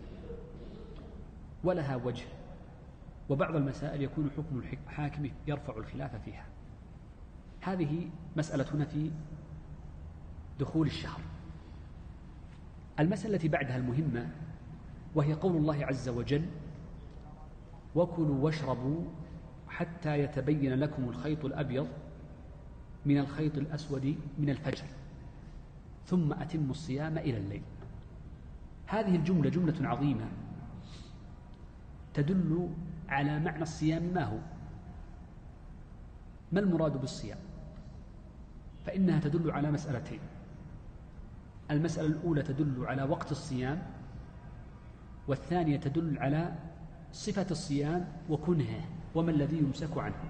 ولها وجه، وبعض المسائل يكون حكم الحاكم يرفع الخلاف فيها. هذه مسألتنا في دخول الشهر. المسألة التي بعدها المهمة، وهي قول الله عز وجل وكلوا واشربوا حتى يتبين لكم الخيط الأبيض من الخيط الأسود من الفجر ثم أتموا الصيام إلى الليل. هذه الجملة جملة عظيمة تدل على معنى الصيام. ما هو؟ ما المراد بالصيام؟ فإنها تدل على مسألتين. المسألة الأولى تدل على وقت الصيام، والثانية تدل على صفة الصيام وكنهه وما الذي يمسك عنه.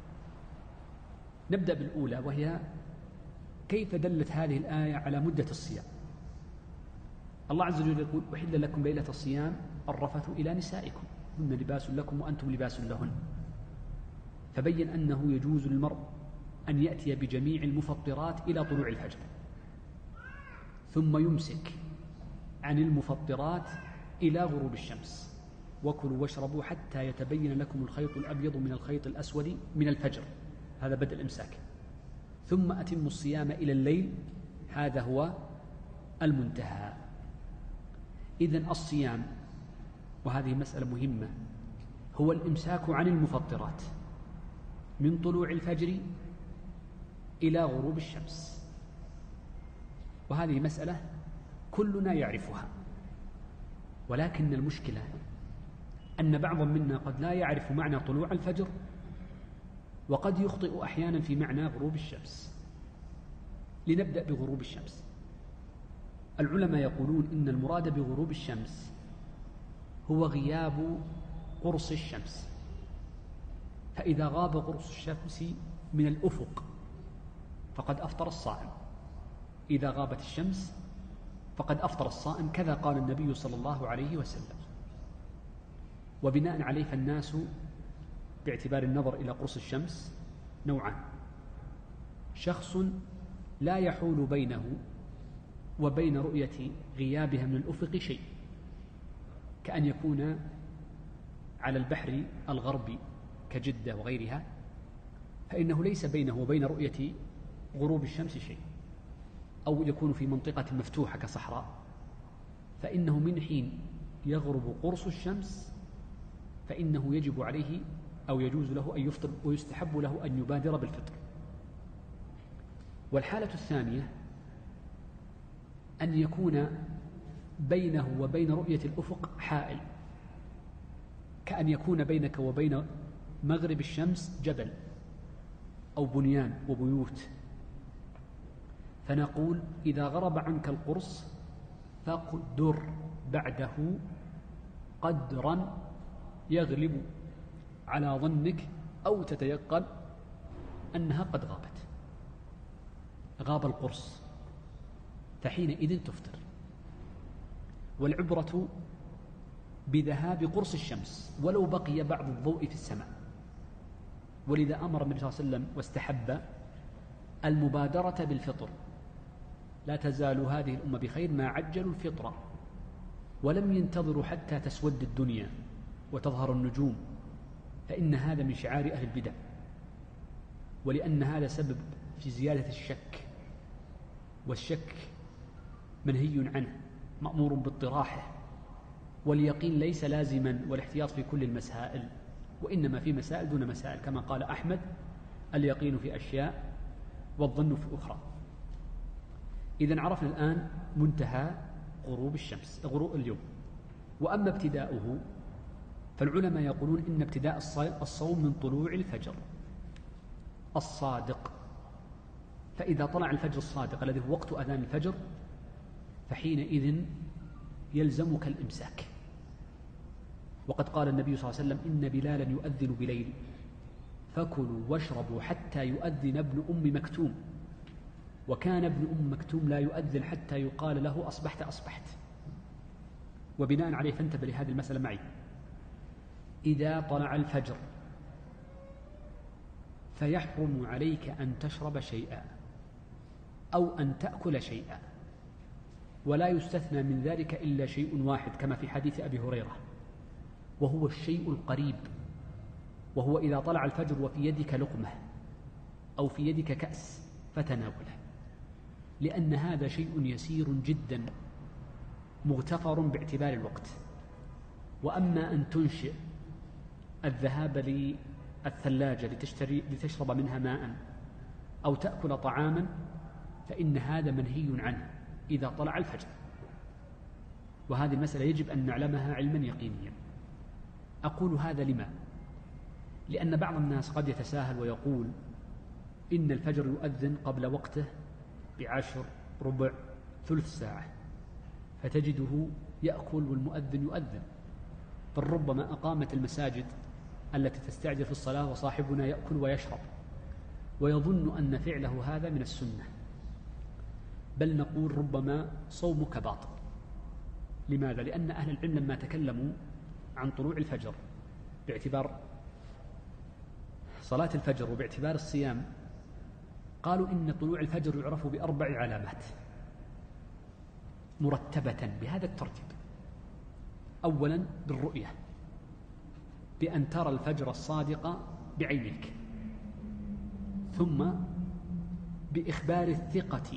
نبدأ بالأولى، وهي كيف دلت هذه الآية على مدة الصيام. الله عز وجل يقول أحل لكم ليلة الصيام الرفث إلى نسائكم هن لباس لكم وأنتم لباس لهن، فبين أنه يجوز للمرء أن يأتي بجميع المفطرات إلى طلوع الفجر، ثم يمسك عن المفطرات إلى غروب الشمس. وكلوا واشربوا حتى يتبين لكم الخيط الأبيض من الخيط الأسود من الفجر، هذا بدء الإمساك. ثم أتموا الصيام إلى الليل، هذا هو المنتهى. إذن الصيام، وهذه مسألة مهمة، هو الإمساك عن المفطرات من طلوع الفجر إلى غروب الشمس. وهذه مسألة كلنا يعرفها، ولكن المشكلة أن بعض منا قد لا يعرف معنى طلوع الفجر، وقد يخطئ أحيانا في معنى غروب الشمس. لنبدأ بغروب الشمس. العلماء يقولون إن المراد بغروب الشمس هو غياب قرص الشمس، فإذا غاب قرص الشمس من الأفق فقد أفطر الصائم، إذا غابت الشمس فقد أفطر الصائم، كذا قال النبي صلى الله عليه وسلم. وبناء عليه فالناس باعتبار النظر إلى قرص الشمس نوعان: شخص لا يحول بينه وبين رؤية غيابها من الأفق شيء، كأن يكون على البحر الغربي كجدة وغيرها، فإنه ليس بينه وبين رؤية غروب الشمس شيء، أو يكون في منطقة مفتوحة كصحراء، فإنه من حين يغرب قرص الشمس فإنه يجب عليه أو يجوز له أن يفطر، ويستحب له أن يبادر بالفطر. والحالة الثانية أن يكون بينه وبين رؤية الأفق حائل، كأن يكون بينك وبين مغرب الشمس جبل أو بنيان وبيوت، فنقول إذا غرب عنك القرص فقدر بعده قدرا يغلب على ظنك أو تتيقن أنها قد غابت. غاب القرص فحينئذ تفطر. والعبرة بذهاب قرص الشمس ولو بقي بعض الضوء في السماء، ولذا أمر النبي صلى الله عليه وسلم واستحب المبادرة بالفطر. لا تزال هذه الأمة بخير ما عجلوا الفطر، ولم ينتظروا حتى تسود الدنيا وتظهر النجوم، فإن هذا من شعار أهل البدع، ولأن هذا سبب في زيادة الشك، والشك منهي عنه مأمور باطراحه، واليقين ليس لازما والاحتياط في كل المسائل، وإنما في مسائل دون مسائل، كما قال أحمد: اليقين في أشياء والظن في أخرى. إذن عرفنا الآن منتهى غروب الشمس، غروب اليوم. وأما ابتداؤه فالعلماء يقولون إن ابتداء الصوم من طلوع الفجر الصادق، فإذا طلع الفجر الصادق الذي هو وقت أذان الفجر فحينئذ يلزمك الإمساك. وقد قال النبي صلى الله عليه وسلم: إن بلالا يؤذن بليل فكلوا واشربوا حتى يؤذن ابن أم مكتوم، وكان ابن أم مكتوم لا يؤذن حتى يقال له أصبحت أصبحت. وبناء عليه فانتبه لهذه المسألة معي: إذا طلع الفجر فيحرم عليك أن تشرب شيئا أو أن تأكل شيئا، ولا يستثنى من ذلك إلا شيء واحد كما في حديث أبي هريرة، وهو الشيء القريب، وهو إذا طلع الفجر وفي يدك لقمة أو في يدك كأس فتناوله، لأن هذا شيء يسير جدا مغتفر باعتبار الوقت. وأما أن تنشئ الذهاب للثلاجة لتشرب منها ماء أو تأكل طعاما فإن هذا منهي عنه إذا طلع الفجر. وهذه المسألة يجب أن نعلمها علما يقينيا. أقول هذا لما؟ لأن بعض الناس قد يتساهل ويقول إن الفجر يؤذن قبل وقته ب10 ربع ثلث ساعة، فتجده يأكل والمؤذن يؤذن، بل ربما أقامت المساجد التي تستعجل في الصلاة وصاحبنا يأكل ويشرب ويظن أن فعله هذا من السنة، بل نقول ربما صومك باطل. لماذا؟ لأن أهل العلم لما تكلموا عن طلوع الفجر باعتبار صلاة الفجر وباعتبار الصيام قالوا إن طلوع الفجر يعرف ب4 علامات مرتبة بهذا الترتيب: أولا بالرؤية، بأن ترى الفجر الصادق بعينك، ثم بإخبار الثقة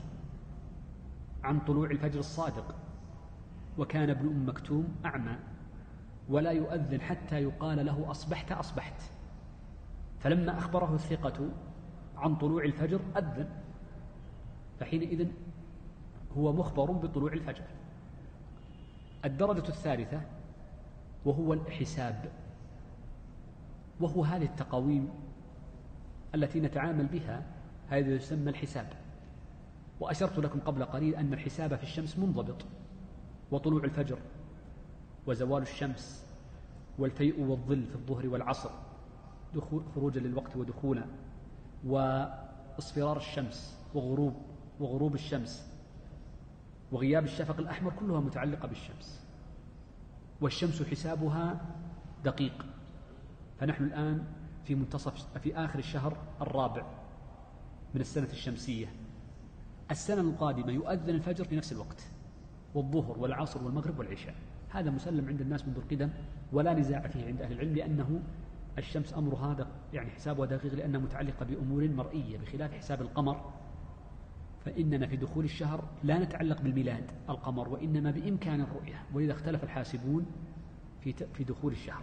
عن طلوع الفجر الصادق، وكان ابن أم مكتوم أعمى ولا يؤذن حتى يقال له أصبحت أصبحت. فلما أخبره الثقة عن طلوع الفجر أذن، فحينئذ هو مخبر بطلوع الفجر. الدرجة الثالثة وهو الحساب، وهو هذه التقاويم التي نتعامل بها، هذا يسمى الحساب. وأشرت لكم قبل قليل أن الحساب في الشمس منضبط، وطلوع الفجر وزوال الشمس والفيء والظل في الظهر والعصر خروجا للوقت ودخولا، واصفرار الشمس وغروب الشمس وغياب الشفق الأحمر، كلها متعلقة بالشمس. والشمس حسابها دقيق. فنحن الآن في آخر الشهر الرابع من السنة الشمسية. السنة القادمة يؤذن الفجر في نفس الوقت، والظهر والعصر والمغرب والعشاء. هذا مسلم عند الناس منذ القدم ولا نزاع فيه عند أهل العلم، لأنه الشمس أمرها يعني حسابها دقيق، لأنها متعلقة بأمور مرئية بخلاف حساب القمر. فإننا في دخول الشهر لا نتعلق بالميلاد القمر، وإنما بإمكان الرؤية، ولذا اختلف الحاسبون في دخول الشهر.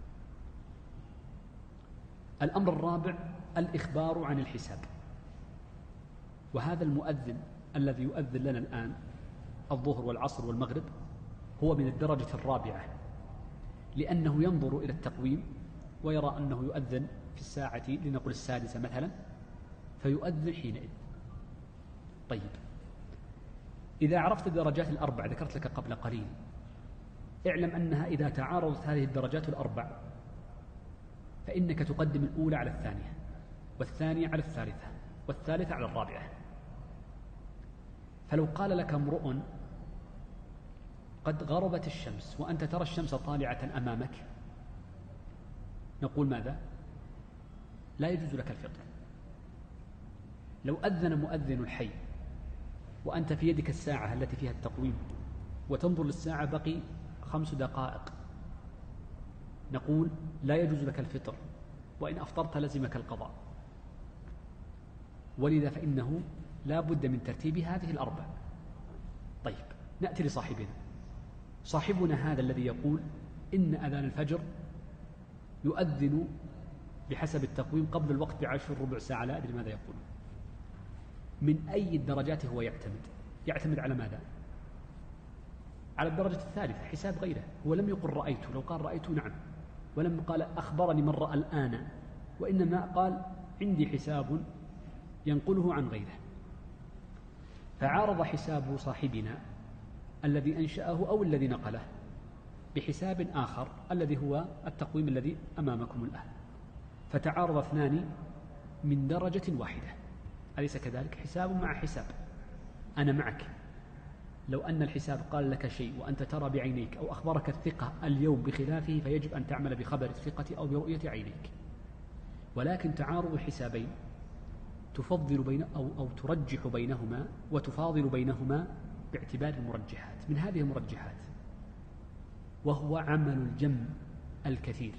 الأمر الرابع الإخبار عن الحساب. وهذا المؤذن الذي يؤذن لنا الآن الظهر والعصر والمغرب هو من الدرجة الرابعة، لأنه ينظر إلى التقويم ويرى أنه يؤذن في الساعة لنقل السادسة مثلا، فيؤذن حينئذ. طيب، إذا عرفت الدرجات الأربع ذكرت لك قبل قليل، اعلم أنها إذا تعارضت هذه الدرجات الأربع فإنك تقدم الأولى على الثانية، والثانية على الثالثة، والثالثة على الرابعة. فلو قال لك امرؤ قد غربت الشمس وأنت ترى الشمس طالعة أمامك، نقول ماذا؟ لا يجوز لك الفطر. لو أذن مؤذن الحي وأنت في يدك الساعة التي فيها التقويم وتنظر للساعة بقي 5 دقائق، نقول لا يجوز لك الفطر، وإن أفطرت لزمك القضاء. ولذا فإنه لا بد من ترتيب هذه الأربع. طيب، نأتي لصاحبنا. صاحبنا هذا الذي يقول إن أذان الفجر يؤذن بحسب التقويم قبل الوقت ب10 ربع ساعة، لا أدري ماذا يقول. من أي الدرجات هو يعتمد على ماذا؟ على الدرجة الثالثة، حساب غيره. هو لم يقل رأيت، لو قال رأيت نعم، ولم قال أخبرني من رأى الآن، وإنما قال عندي حساب ينقله عن غيره. فعارض حساب صاحبنا الذي أنشأه أو الذي نقله بحساب آخر الذي هو التقويم الذي أمامكم الآن، فتعارض اثنان من درجة واحدة، أليس كذلك؟ حساب مع حساب. أنا معك، لو أن الحساب قال لك شيء وأنت ترى بعينيك أو أخبرك الثقة اليوم بخلافه، فيجب أن تعمل بخبر الثقة أو برؤية عينيك. ولكن تعارض الحسابين تفضل بين أو ترجح بينهما وتفاضل بينهما باعتبار المرجحات. من هذه المرجحات وهو عمل الجمع الكثير.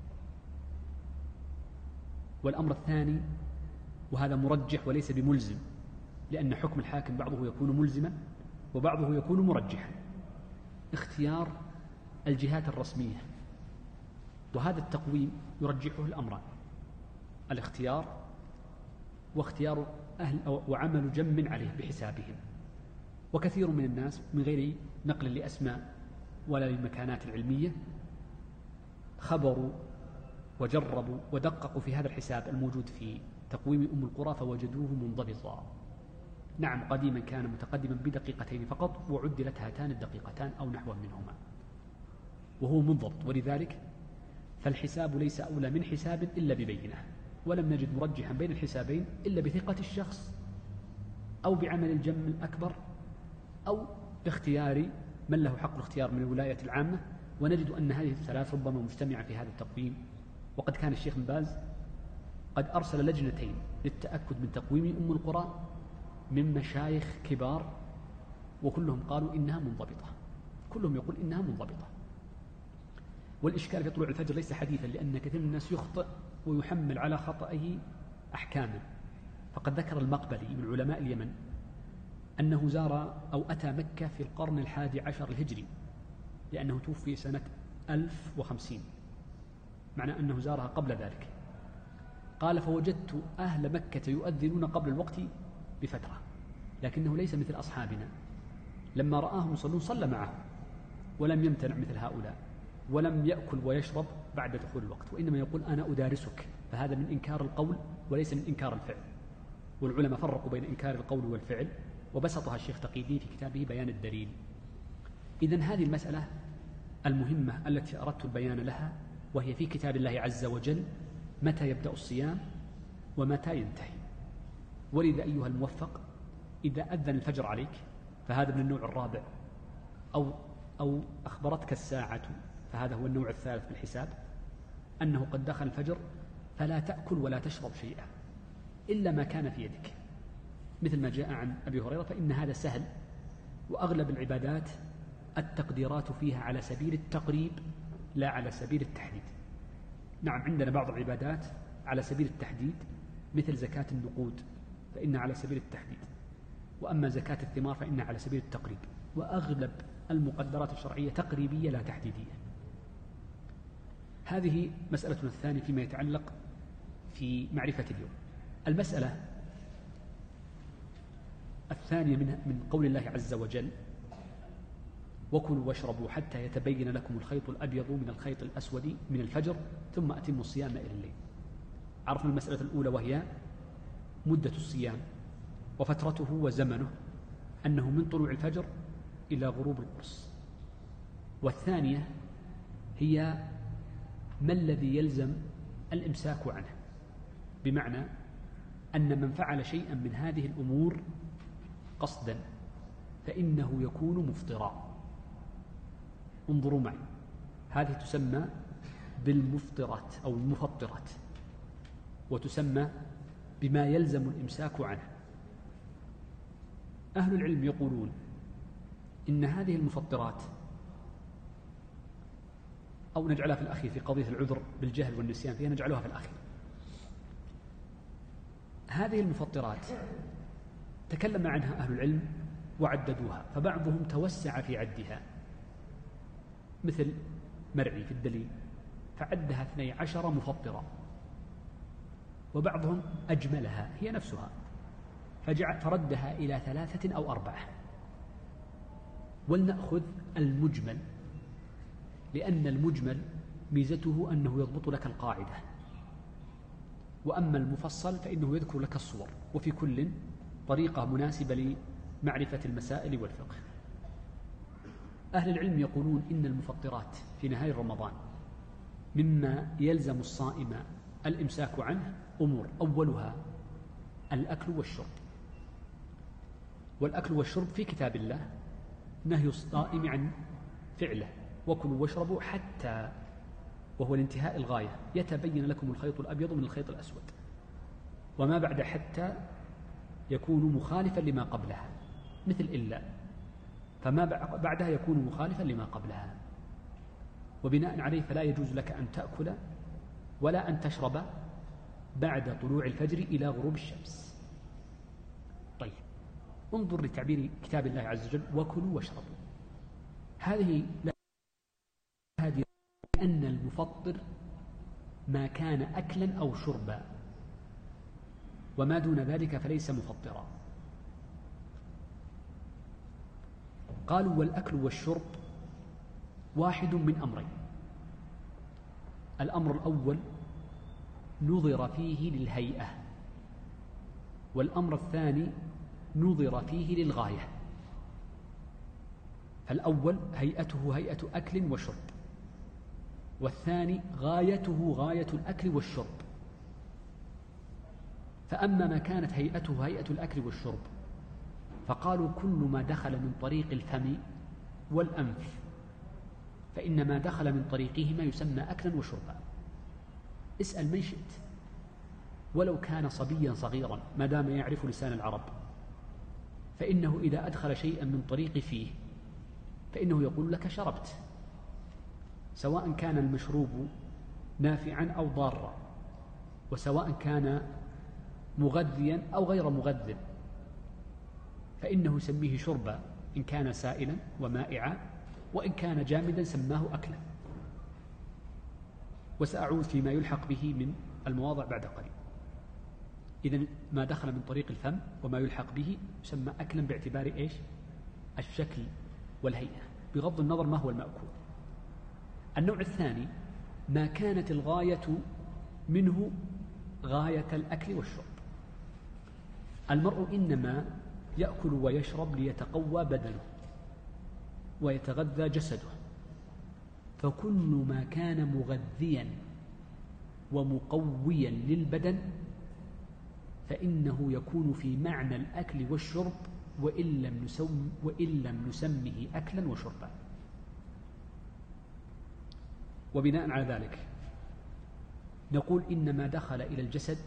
والأمر الثاني، وهذا مرجح وليس بملزم، لأن حكم الحاكم بعضه يكون ملزما وبعضه يكون مرجحا، اختيار الجهات الرسمية. وهذا التقويم يرجحه الأمران: الاختيار واختيار وعمل جم عليه بحسابهم. وكثير من الناس من غير نقل لأسماء ولا للمكانات العلمية خبروا وجربوا ودققوا في هذا الحساب الموجود في تقويم أم القرى فوجدوه منضبطا. نعم، قديما كان متقدما بدقيقتين فقط، وعدلت هاتان الدقيقتان أو نحو منهما، وهو منضبط. ولذلك فالحساب ليس أولى من حساب إلا ببينه، ولم نجد مرجحا بين الحسابين إلا بثقة الشخص أو بعمل الجم الأكبر أو باختيار من له حق الاختيار من الولاية العامة. ونجد أن هذه الثلاث ربما مجتمعة في هذا التقويم. وقد كان الشيخ بن باز قد أرسل لجنتين للتأكد من تقويم أم القرى من مشايخ كبار، وكلهم قالوا إنها منضبطة، كلهم يقول إنها منضبطة. والإشكال في طلوع الفجر ليس حديثا، لأن كثير من الناس يخطئ ويحمل على خطئه أحكاما. فقد ذكر المقبلي من علماء اليمن أنه زار أو أتى مكة في القرن 11 الهجري، لأنه توفي سنة 1050، معنى أنه زارها قبل ذلك. قال فوجدت أهل مكة يؤذنون قبل الوقت بفترة، لكنه ليس مثل أصحابنا، لما رآهم يصلون صلى معهم ولم يمتنع مثل هؤلاء، ولم يأكل ويشرب بعد دخول الوقت، وإنما يقول أنا أدارسك، فهذا من إنكار القول وليس من إنكار الفعل. والعلماء فرقوا بين إنكار القول والفعل، وبسطها الشيخ تقي الدين في كتابه بيان الدليل. إذن هذه المسألة المهمة التي أردت البيان لها، وهي في كتاب الله عز وجل متى يبدأ الصيام ومتى ينتهي. ولذا أيها الموفق، إذا أذن الفجر عليك فهذا من النوع الرابع، أو أخبرتك الساعة فهذا هو النوع الثالث في الحساب، أنه قد دخل الفجر، فلا تأكل ولا تشرب شيئا إلا ما كان في يدك، مثل ما جاء عن أبي هريرة، فإن هذا سهل، وأغلب العبادات التقديرات فيها على سبيل التقريب لا على سبيل التحديد. نعم، عندنا بعض العبادات على سبيل التحديد، مثل زكاة النقود فإنها على سبيل التحديد، وأما زكاة الثمار فإنها على سبيل التقريب، وأغلب المقدرات الشرعية تقريبية لا تحديدية. هذه مسألة الثانية فيما يتعلق في معرفة اليوم. المسألة الثانية من قول الله عز وجل وكلوا واشربوا حتى يتبين لكم الخيط الأبيض من الخيط الأسود من الفجر ثم أتموا الصيام إلى الليل. عرفنا المسألة الأولى وهي مدة الصيام وفترته وزمنه، أنه من طلوع الفجر إلى غروب القرص. والثانية هي ما الذي يلزم الإمساك عنه، بمعنى أن من فعل شيئا من هذه الأمور قصدا فإنه يكون مفطرا. انظروا معي، هذه تسمى بالمفطرات أو المفطرات، وتسمى بما يلزم الإمساك عنه. أهل العلم يقولون إن هذه المفطرات، أو نجعلها في الأخير في قضية العذر بالجهل والنسيان فيها نجعلها في الأخير. هذه المفطرات تكلم عنها أهل العلم وعددوها، فبعضهم توسع في عدها، مثل مرعي في الدليل فعدها 12 مفطرة، وبعضهم أجملها هي نفسها فردها إلى 3 أو 4. ولنأخذ المجمل، لأن المجمل ميزته أنه يضبط لك القاعدة، وأما المفصل فإنه يذكر لك الصور، وفي كل طريقة مناسبة لمعرفة المسائل والفقه. أهل العلم يقولون إن المفطرات في نهاية رمضان مما يلزم الصائم الإمساك عنه أمور، أولها الأكل والشرب. والأكل والشرب في كتاب الله نهي الصائم عن فعله، وكلوا واشربوا حتى، وهو الانتهاء الغاية، يتبين لكم الخيط الأبيض من الخيط الأسود، وما بعد حتى يكون مخالفا لما قبلها، مثل إلا، فما بعدها يكون مخالفا لما قبلها، وبناء عليه فلا يجوز لك أن تأكل ولا أن تشرب بعد طلوع الفجر إلى غروب الشمس. طيب، انظر لتعبير كتاب الله عز وجل وكلوا واشربوا. هذه أن المفطر ما كان أكلا أو شربا، وما دون ذلك فليس مفطرا. قالوا والأكل والشرب واحد من أمرين: الأمر الأول نظر فيه للهيئة، والأمر الثاني نظر فيه للغاية. فالأول هيئته هيئة أكل وشرب، والثاني غايته غاية الأكل والشرب. فأما ما كانت هيئته هيئة الأكل والشرب فقالوا كل ما دخل من طريق الفم والأنف، فإن ما دخل من طريقهما يسمى أكلا وشربا. اسأل من شئت ولو كان صبيا صغيرا ما دام يعرف لسان العرب، فإنه إذا أدخل شيئا من طريق فيه فإنه يقول لك شربت، سواء كان المشروب نافعا أو ضارا، وسواء كان مغذيا أو غير مغذٍ، فإنه يسميه شربا إن كان سائلا ومائعا، وإن كان جامدا سماه أكلا. وسأعود فيما يلحق به من المواضع بعد قليل. إذن ما دخل من طريق الفم وما يلحق به يسمى أكلا باعتبار إيش؟ الشكل والهيئة بغض النظر ما هو المأكول. النوع الثاني ما كانت الغاية منه غاية الأكل والشرب. المرء إنما يأكل ويشرب ليتقوى بدنه ويتغذى جسده، فكل ما كان مغذيا ومقويا للبدن فإنه يكون في معنى الأكل والشرب وإن لم نسمه أكلا وشربا. وبناء على ذلك نقول إن ما دخل إلى الجسد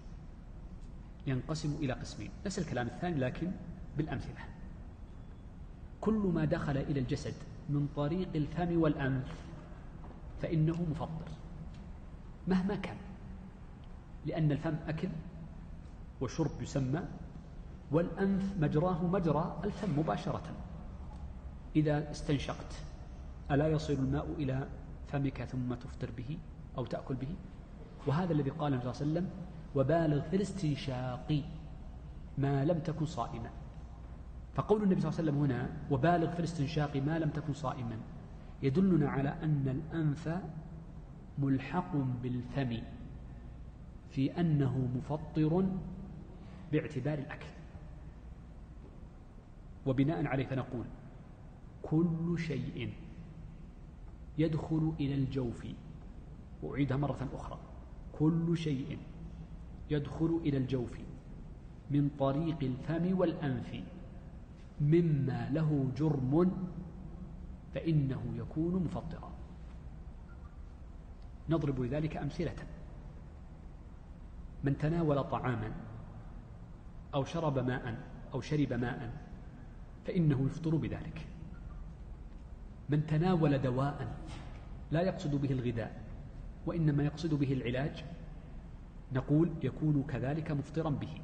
ينقسم إلى قسمين، نفس الكلام الثاني لكن بالأمثلة. كل ما دخل إلى الجسد من طريق الفم والأنف فإنه مفطر مهما كان، لأن الفم أكل وشرب يسمى، والأنف مجراه مجرى الفم مباشرة. إذا استنشقت ألا يصل الماء إلى فمك ثم تفطر به أو تأكل به؟ وهذا الذي قال النبي صلى الله عليه وسلم: وبالغ في الاستنشاق ما لم تكن صائما. فقول النبي صلى الله عليه وسلم هنا وبالغ في الاستنشاق ما لم تكن صائما يدلنا على أن الأنف ملحق بالفم في أنه مفطر باعتبار الأكل. وبناء عليه فنقول كل شيء يدخل إلى الجوف، وأعيدها مرة أخرى، كل شيء يدخل إلى الجوف من طريق الفم والأنف مما له جرم فإنه يكون مفطرا. نضرب لذلك أمثلة: من تناول طعاما أو شرب ماء أو شرب ماء فإنه يفطر بذلك. من تناول دواء لا يقصد به الغذاء وإنما يقصد به العلاج نقول يكون كذلك مفطرا به.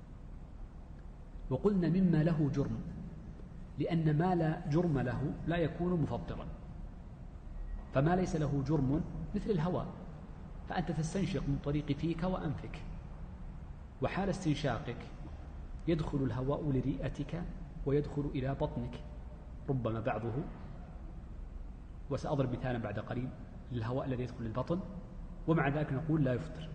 وقلنا مما له جرم، لأن ما لا جرم له لا يكون مفطرا، فما ليس له جرم مثل الهواء، فأنت تستنشق من طريق فيك وأنفك، وحال استنشاقك يدخل الهواء لرئتك ويدخل إلى بطنك ربما بعضه، وسأضرب مثالا بعد قليل للهواء الذي يدخل للبطن، ومع ذلك نقول لا يفطر.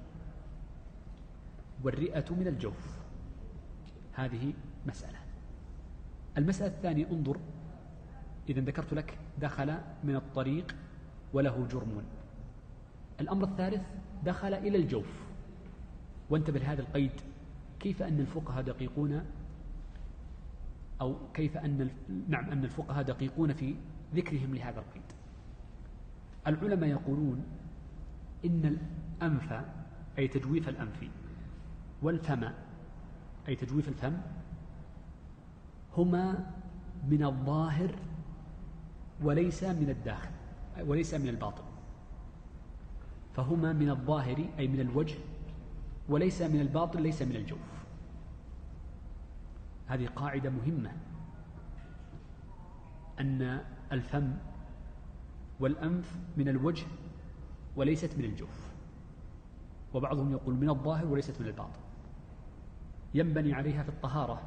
والرئة من الجوف، هذه مسألة. المسألة الثانية انظر، إذا ذكرت لك دخل من الطريق وله جرم. الأمر الثالث دخل إلى الجوف، وانتبه لهذا القيد، كيف أن الفقهاء دقيقون، أو كيف أن أن الفقهاء دقيقون في ذكرهم لهذا القيد. العلماء يقولون إن الأنف أي تجويف الأنف والفم أي تجويف الفم هما من الظاهر وليس من الداخل، وليس من الباطن. فهما من الظاهر أي من الوجه، وليس من الباطن ليس من الجوف. هذه قاعدة مهمة، أن الفم والأنف من الوجه وليست من الجوف، وبعضهم يقول من الظاهر وليست من الباطن. ينبني عليها في الطهارة.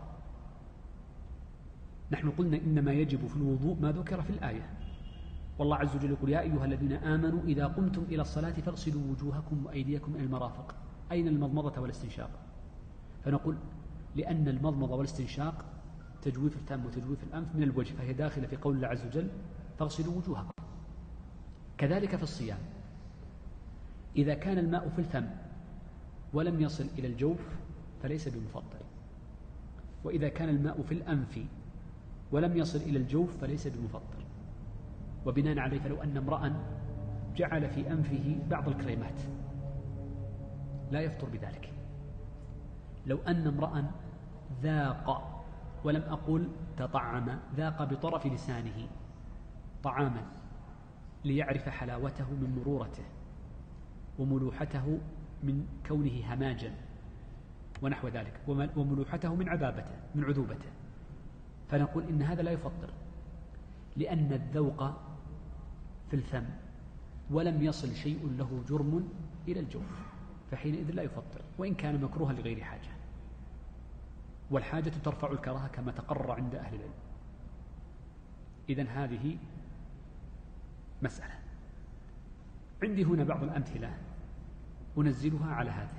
نحن قلنا إنما يجب في الوضوء ما ذكر في الآية، والله عز وجل يقول: يا أيها الذين آمنوا إذا قمتم إلى الصلاة فاغسلوا وجوهكم وأيديكم إلى المرافق. أين المضمضة والاستنشاق؟ فنقول لأن المضمضة والاستنشاق تجويف الفم وتجويف الأنف من الوجه، فهي داخلة في قول الله عز وجل: فاغسلوا وجوهكم. كذلك في الصيام، إذا كان الماء في الفم ولم يصل إلى الجوف فليس بمفطر، وإذا كان الماء في الأنف ولم يصل إلى الجوف فليس بمفطر. وبناء عليه فلو أن امرأ جعل في أنفه بعض الكريمات لا يفطر بذلك. لو أن امرأ ذاق، ولم أقول تطعم، ذاق بطرف لسانه طعاما ليعرف حلاوته من مرورته وملوحته من كونه هماجا ونحو ذلك، وملوحته من عذوبته، فنقول إن هذا لا يفطر، لأن الذوق في الفم ولم يصل شيء له جرم إلى الجوف، فحينئذ لا يفطر وإن كان مكروها لغير حاجة، والحاجة ترفع الكراهة كما تقرر عند أهل العلم. إذن هذه مسألة. عندي هنا بعض الأمثلة أنزلها على هذا.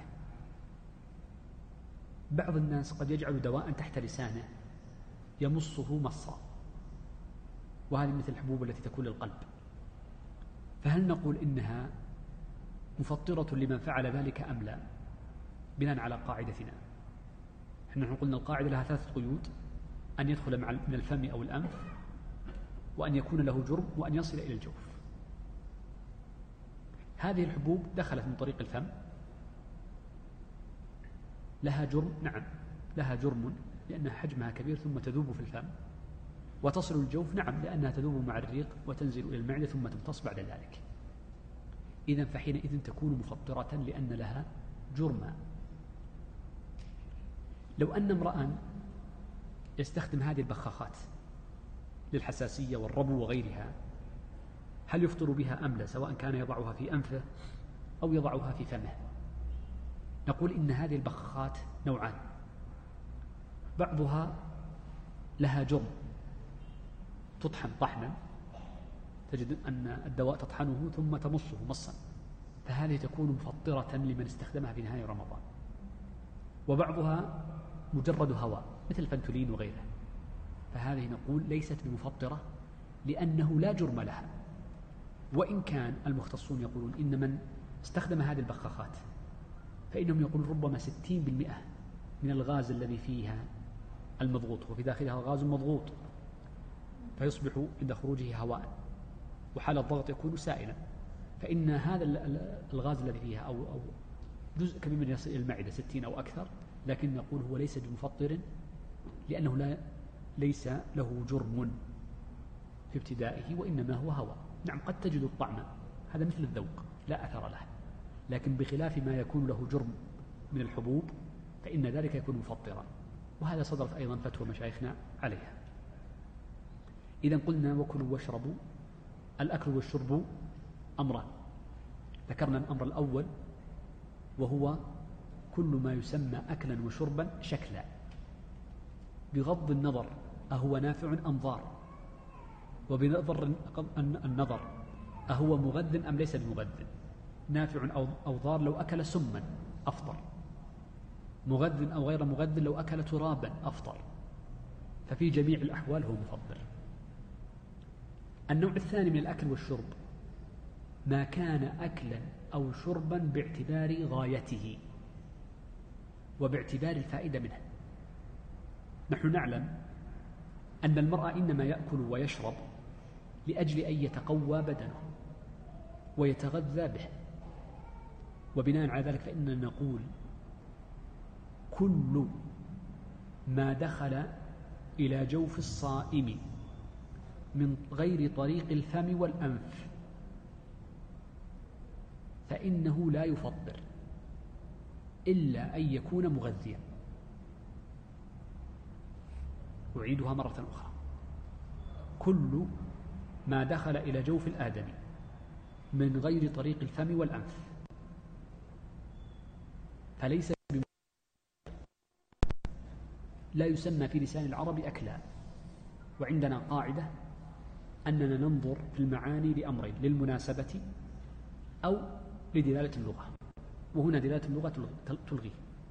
بعض الناس قد يجعل دواء تحت لسانه يمصه مصا، وهذه مثل الحبوب التي تكون للقلب، فهل نقول إنها مفطرة لمن فعل ذلك أم لا؟ بناء على قاعدتنا، نحن قلنا القاعدة لها 3 قيود: أن يدخل من الفم أو الأنف، وأن يكون له جرم، وأن يصل إلى الجوف. هذه الحبوب دخلت من طريق الفم، لها جرم؟ نعم لها جرم، لأن حجمها كبير ثم تذوب في الفم، وتصل الجوف؟ نعم لأنها تذوب مع الريق وتنزل إلى المعدة ثم تمتص بعد ذلك. إذن فحينئذ تكون مفطرة لأن لها جرما. لو أن امرأ يستخدم هذه البخاخات للحساسية والربو وغيرها، هل يفطر بها أم لا، سواء كان يضعها في أنفه أو يضعها في فمه؟ نقول إن هذه البخاخات نوعان: بعضها لها جرم تطحن طحنا، تجد أن الدواء تطحنه ثم تمصه مصا، فهذه تكون مفطرة لمن استخدمها في نهاية رمضان. وبعضها مجرد هواء مثل الفنتولين وغيره، فهذه نقول ليست بمفطرة لأنه لا جرم لها. وإن كان المختصون يقولون إن من استخدم هذه البخاخات فإنهم يقولون ربما 60% من الغاز الذي فيها المضغوط، وفي داخلها غاز مضغوط، فيصبح عند خروجه هواء، وحال الضغط يكون سائلا، فإن هذا الغاز الذي فيها أو جزء كبير من يصل إلى المعدة 60 أو أكثر، لكن نقول هو ليس بمفطر لأنه ليس له جرم في ابتدائه، وإنما هو هواء. نعم قد تجد الطعم، هذا مثل الذوق لا أثر له، لكن بخلاف ما يكون له جرم من الحبوب فإن ذلك يكون مفطرا، وهذا صدرت أيضا فتوى مشايخنا عليها. إذن قلنا وكلوا واشربوا. الأكل والشرب أمران، ذكرنا الأمر الأول وهو كل ما يسمى أكلا وشربا شكلا، بغض النظر أهو نافع أم ضار، وبنظر النظر أهو مغذ أم ليس بمغذ. نافع أو ضار لو أكل سما أفطر، مغذ أو غير مغذ لو أكل ترابا أفطر، ففي جميع الأحوال هو مفطر. النوع الثاني من الأكل والشرب ما كان أكلا أو شربا باعتبار غايته وباعتبار الفائدة منه. نحن نعلم أن المرء إنما يأكل ويشرب لأجل أن يتقوى بدنه ويتغذى به، وبناء على ذلك فإننا نقول كل ما دخل إلى جوف الصائم من غير طريق الفم والأنف فإنه لا يفطر إلا أن يكون مغذيا. أعيدها مرة أخرى: كل ما دخل إلى جوف الآدمي من غير طريق الفم والأنف فليس لا يسمى في لسان العرب أكلا. وعندنا قاعدة أننا ننظر في المعاني لأمرين: للمناسبة أو لدلالة اللغة، وهنا دلالة اللغة تلغي،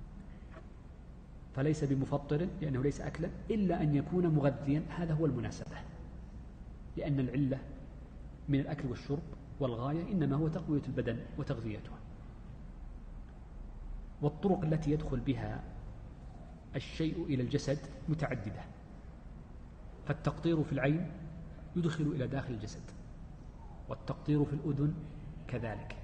فليس بمفطر لأنه ليس أكلا إلا أن يكون مغذيا، هذا هو المناسبة، لأن العلة من الأكل والشرب والغاية إنما هو تقوية البدن وتغذيته. والطرق التي يدخل بها الشيء إلى الجسد متعددة، فالتقطير في العين يدخل إلى داخل الجسد، والتقطير في الأذن كذلك.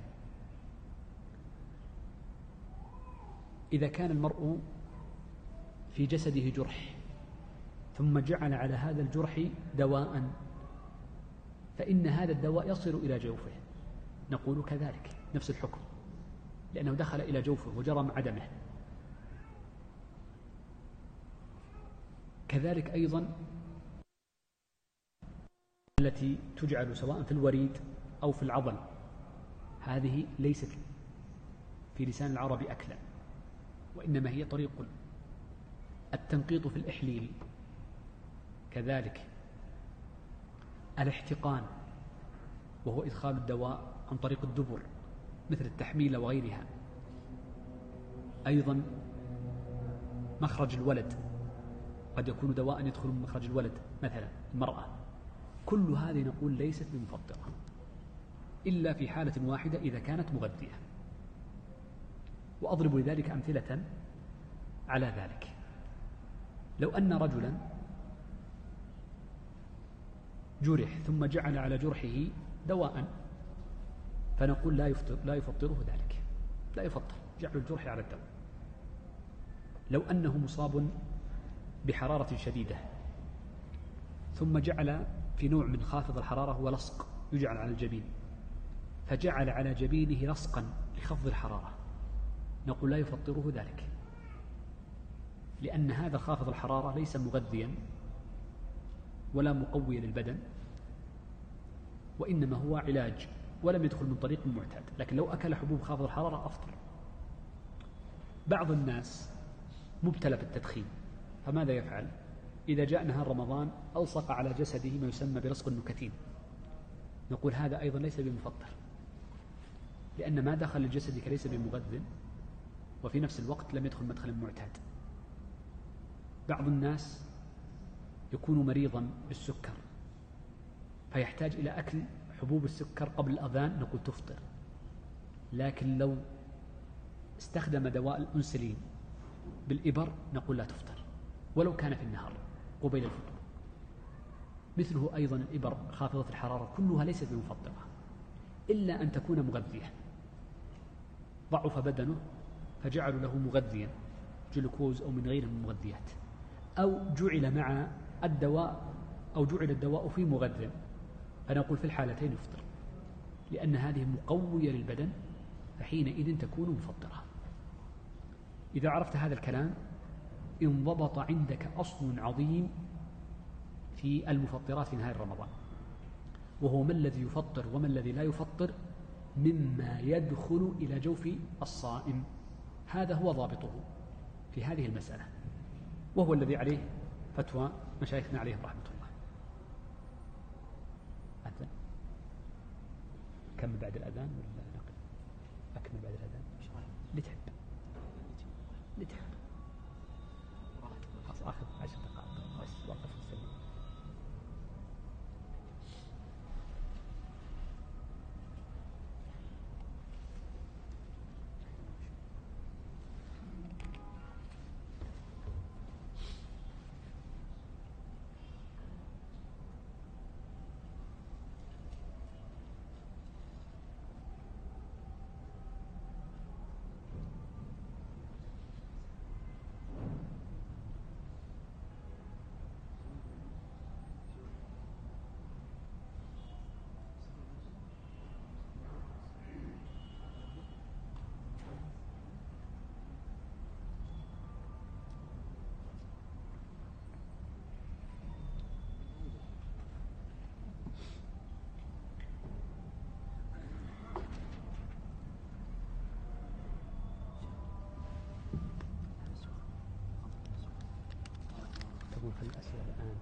إذا كان المرء في جسده جرح ثم جعل على هذا الجرح دواء فإن هذا الدواء يصل إلى جوفه، نقول كذلك نفس الحكم، لأنه دخل إلى جوفه وجرى مع دمه. كذلك أيضا التي تجعل سواء في الوريد أو في العضل هذه ليست في لسان العرب أكلا، وإنما هي طريق. التنقيط في الإحليل كذلك. الاحتقان وهو إدخال الدواء عن طريق الدبر مثل التحميل وغيرها. أيضا مخرج الولد، قد يكون دواء يدخل من مخرج الولد مثلا المرأة. كل هذه نقول ليست بمفطرة إلا في حالة واحدة إذا كانت مغذية. وأضرب لذلك أمثلة على ذلك. لو أن رجلا جرح ثم جعل على جرحه دواء، فنقول لا يفطره ذلك، لا يفطر جعل الجرح على الدواء. لو أنه مصاب بحرارة شديدة ثم جعل في نوع من خافض الحرارة هو لصق يجعل على الجبين، فجعل على جبينه لصقا لخفض الحرارة، نقول لا يفطره ذلك، لأن هذا خافض الحرارة ليس مغذيا ولا مقويا للبدن، وإنما هو علاج ولم يدخل من طريق معتاد. لكن لو أكل حبوب خافض الحرارة أفطر. بعض الناس مبتلى بالتدخين، فماذا يفعل؟ إذا جاء نهار رمضان ألصق على جسده ما يسمى بلصق النكتين، نقول هذا أيضا ليس بمفطر، لأن ما دخل لجسدك ليس بمغذٍ، وفي نفس الوقت لم يدخل مدخل معتاد. بعض الناس يكون مريضا بالسكر فيحتاج إلى أكل حبوب السكر قبل الأذان، نقول تفطر. لكن لو استخدم دواء الأنسولين بالإبر نقول لا تفطر ولو كان في النهار قبيل الفطور. مثله أيضا الإبر خافضة الحرارة كلها ليست بمفطرة إلا أن تكون مغذية. ضعف بدنه فجعلوا له مغذيا جلوكوز أو من غيره من المغذيات، أو جعل مع الدواء أو جعل الدواء في مغذٍ، فنقول في الحالتين يفطر، لأن هذه مقوية للبدن، فحينئذ تكون مفطرة. إذا عرفت هذا الكلام انضبط عندك أصل عظيم في المفطرات في نهاية رمضان، وهو ما الذي يفطر وما الذي لا يفطر مما يدخل إلى جوف الصائم. هذا هو ضابطه في هذه المسألة، وهو الذي عليه فتوى مشايخنا عليهم رحمة الله. أذن كمل بعد الأذان ولا نقل؟ أكمل بعد الأذان لتحب خلاص آخذ 10 دقائق بس وقف السلام. في الأسئلة الآن.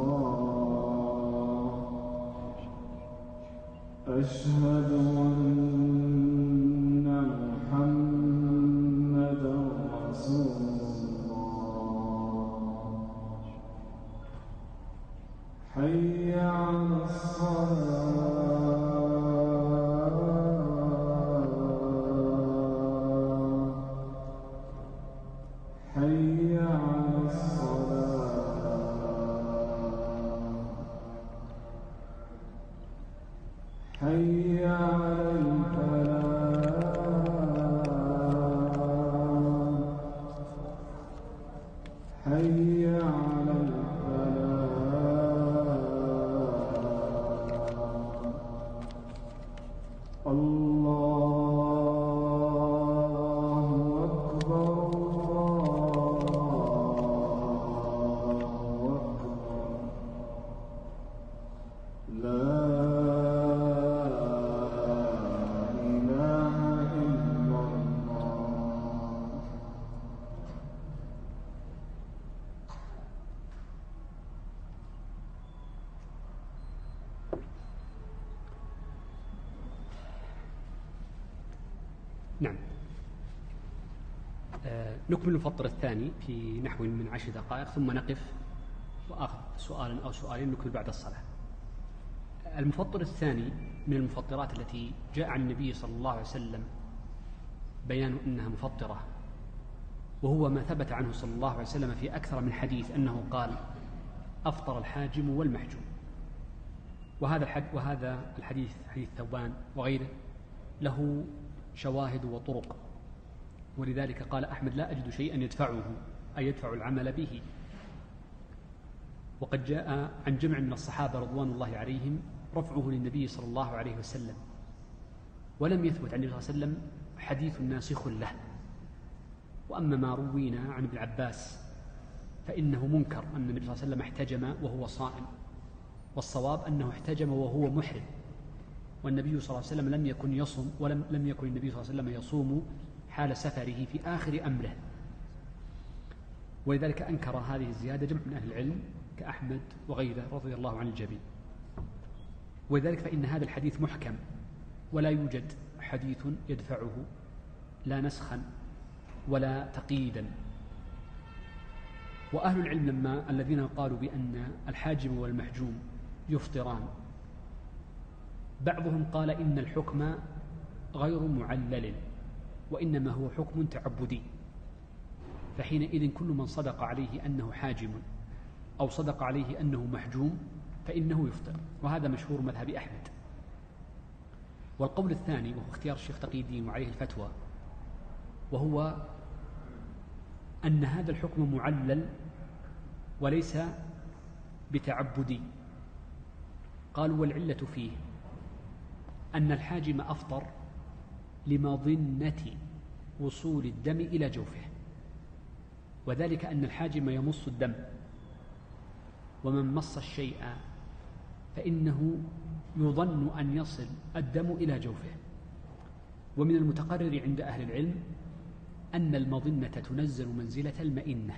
أشهد أن حي على الفلاح الله أكبر الله أكبر لا إله إلا الله. نعم. نكمل المفطر الثاني في نحو من 10 دقائق ثم نقف وآخذ سؤالا أو سؤالين نكمل بعد الصلاة. المفطر الثاني من المفطرات التي جاء عن النبي صلى الله عليه وسلم بيان أنها مفطرة، وهو ما ثبت عنه صلى الله عليه وسلم في أكثر من حديث أنه قال: أفطر الحاجم والمحجوم. وهذا الحديث حديث ثوبان وغيره له شواهد وطرق، ولذلك قال أحمد: لا أجد شيئا يدفعه أي يدفع العمل به. وقد جاء عن جمع من الصحابة رضوان الله عليهم رفعه للنبي صلى الله عليه وسلم، ولم يثبت عن النبي صلى الله عليه وسلم حديث ناسخ له. وأما ما روينا عن ابن عباس فإنه منكر أن النبي صلى الله عليه وسلم احتجم وهو صائم، والصواب أنه احتجم وهو محرم، والنبي صلى الله عليه وسلم لم يكن يصوم، ولم يكن النبي صلى الله عليه وسلم يصوم حال سفره في آخر أمره، ولذلك أنكر هذه الزيادة جمع من أهل العلم كأحمد وغيره رضي الله عن الجميع. ولذلك فإن هذا الحديث محكم ولا يوجد حديث يدفعه لا نسخا ولا تقييدا. وأهل العلم الذين قالوا بأن الحاجم والمحجوم يفطران، بعضهم قال إن الحكم غير معلل وإنما هو حكم تعبدي، فحينئذ كل من صدق عليه أنه حاجم أو صدق عليه أنه محجوم فإنه يفطر، وهذا مشهور مذهب أحمد. والقول الثاني وهو اختيار الشيخ تقي الدين وعليه الفتوى، وهو أن هذا الحكم معلل وليس بتعبدي. قالوا: والعلة فيه أن الحاجم أفطر لمظنة وصول الدم إلى جوفه، وذلك أن الحاجم يمص الدم، ومن مص الشيء فإنه يظن أن يصل الدم إلى جوفه. ومن المتقرر عند أهل العلم أن المظنة تنزل منزلة المئنة.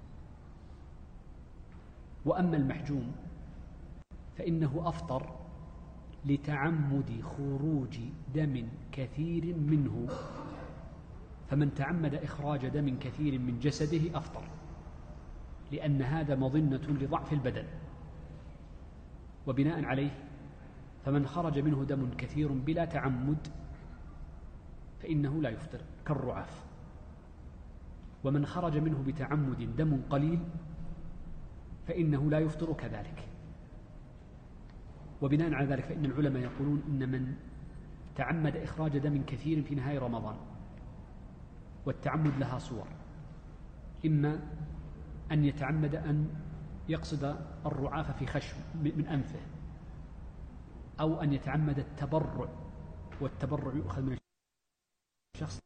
وأما المحجوم فإنه أفطر لتعمد خروج دم كثير منه، فمن تعمد إخراج دم كثير من جسده أفطر، لأن هذا مظنة لضعف البدن. وبناء عليه فمن خرج منه دم كثير بلا تعمد فإنه لا يفطر كالرعاف، ومن خرج منه بتعمد دم قليل فإنه لا يفطر كذلك. وبناء على ذلك فإن العلماء يقولون إن من تعمد إخراج دم كثير في نهاية رمضان، والتعمد لها صور: إما أن يتعمد أن يقصد الرعاف في خشم من أنفه، أو أن يتعمد التبرع، والتبرع يؤخذ من الشخص،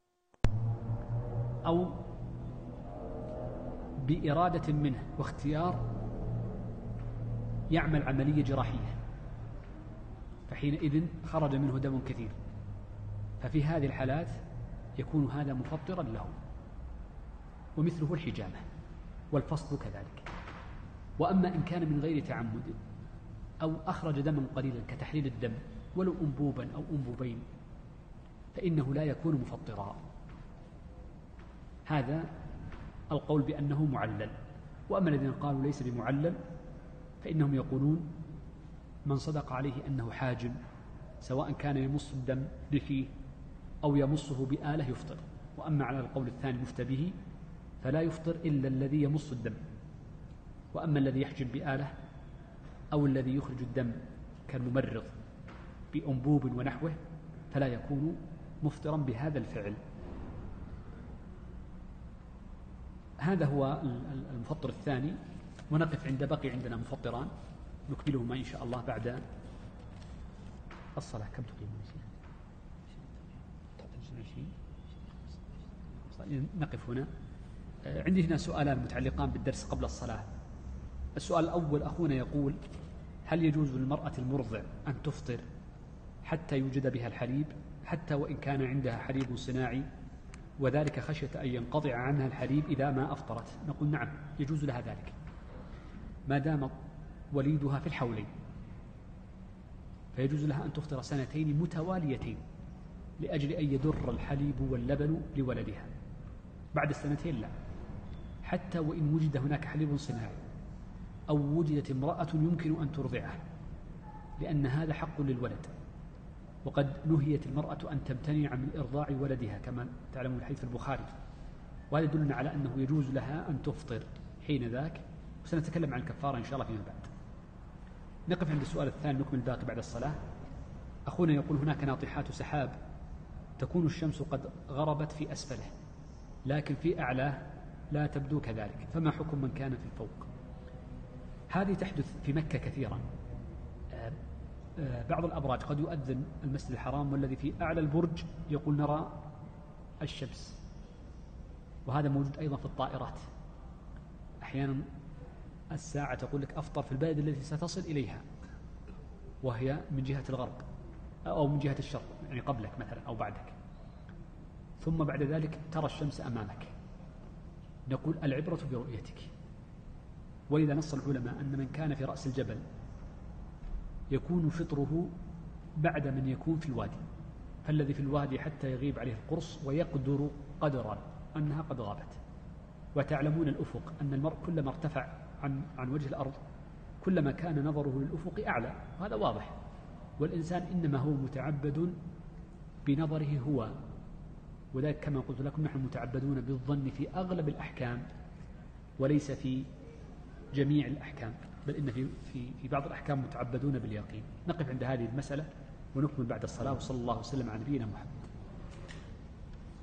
أو بإرادة منه واختيار يعمل عملية جراحية، فحينئذ خرج منه دم كثير، ففي هذه الحالات يكون هذا مفطرا له. ومثله الحجامة والفصل كذلك. وأما إن كان من غير تعمد أو أخرج دما قليلا كتحليل الدم ولو أنبوبا أو أنبوبين فإنه لا يكون مفطرا. هذا القول بأنه معلل. وأما الذين قالوا ليس بمعلل فإنهم يقولون من صدق عليه أنه حاجم سواء كان يمص الدم بفيه أو يمصه بآلة يفطر. وأما على القول الثاني المفتى به فلا يفطر إلا الذي يمص الدم. وأما الذي يحجم بآلة أو الذي يخرج الدم كالممرض بأنبوب ونحوه فلا يكون مفطرا بهذا الفعل. هذا هو المفطر الثاني، ونقف عند بقي عندنا مفطران نكملهما إن شاء الله بعد الصلاة. كم تقيم؟ نقف هنا. عندي هنا سؤالان متعلقان بالدرس قبل الصلاة. السؤال الأول، أخونا يقول: هل يجوز للمرأة المرضع أن تفطر حتى يوجد بها الحليب، حتى وإن كان عندها حليب صناعي، وذلك خشية أن ينقطع عنها الحليب إذا ما أفطرت؟ نقول نعم، يجوز لها ذلك ما دام وليدها في الحولين، فيجوز لها أن تفطر سنتين متواليتين لأجل أن يدر الحليب واللبن لولدها. بعد السنتين لا، حتى وإن وجد هناك حليب صناعي أو وجدت امرأة يمكن أن ترضعه، لأن هذا حق للولد، وقد نهيت المرأة أن تمتنع من إرضاع ولدها كما تعلمون الحديث في البخاري، وهذا يدلنا على أنه يجوز لها أن تفطر حين ذاك، وسنتكلم عن الكفارة إن شاء الله فيما بعد. نقف عند السؤال الثاني، نكمل الباقي بعد الصلاة. أخونا يقول: هناك ناطحات سحاب تكون الشمس قد غربت في أسفله، لكن في أعلاه لا تبدو كذلك، فما حكم من كان في الفوق؟ هذه تحدث في مكة كثيرا. بعض الأبراج قد يؤذن المسجد الحرام والذي في أعلى البرج يقول نرى الشمس، وهذا موجود أيضا في الطائرات. أحيانا الساعة تقول لك أفطر في البلد التي ستصل إليها، وهي من جهة الغرب أو من جهة الشرق، يعني قبلك مثلا أو بعدك، ثم بعد ذلك ترى الشمس أمامك. نقول العبرة برؤيتك، ولذا نص العلماء أن من كان في رأس الجبل يكون فطره بعد من يكون في الوادي، فالذي في الوادي حتى يغيب عليه القرص ويقدر قدرا أنها قد غابت. وتعلمون الأفق أن المرء كلما ارتفع عن وجه الأرض كلما كان نظره للأفق أعلى، هذا واضح. والإنسان إنما هو متعبد بنظره هو، وذلك كما قلت لكم نحن متعبدون بالظن في أغلب الأحكام وليس في جميع الأحكام، بل إن في بعض الأحكام متعبدون باليقين. نقف عند هذه المسألة ونكمل بعد الصلاة، وصلى الله وسلم على نبينا محمد.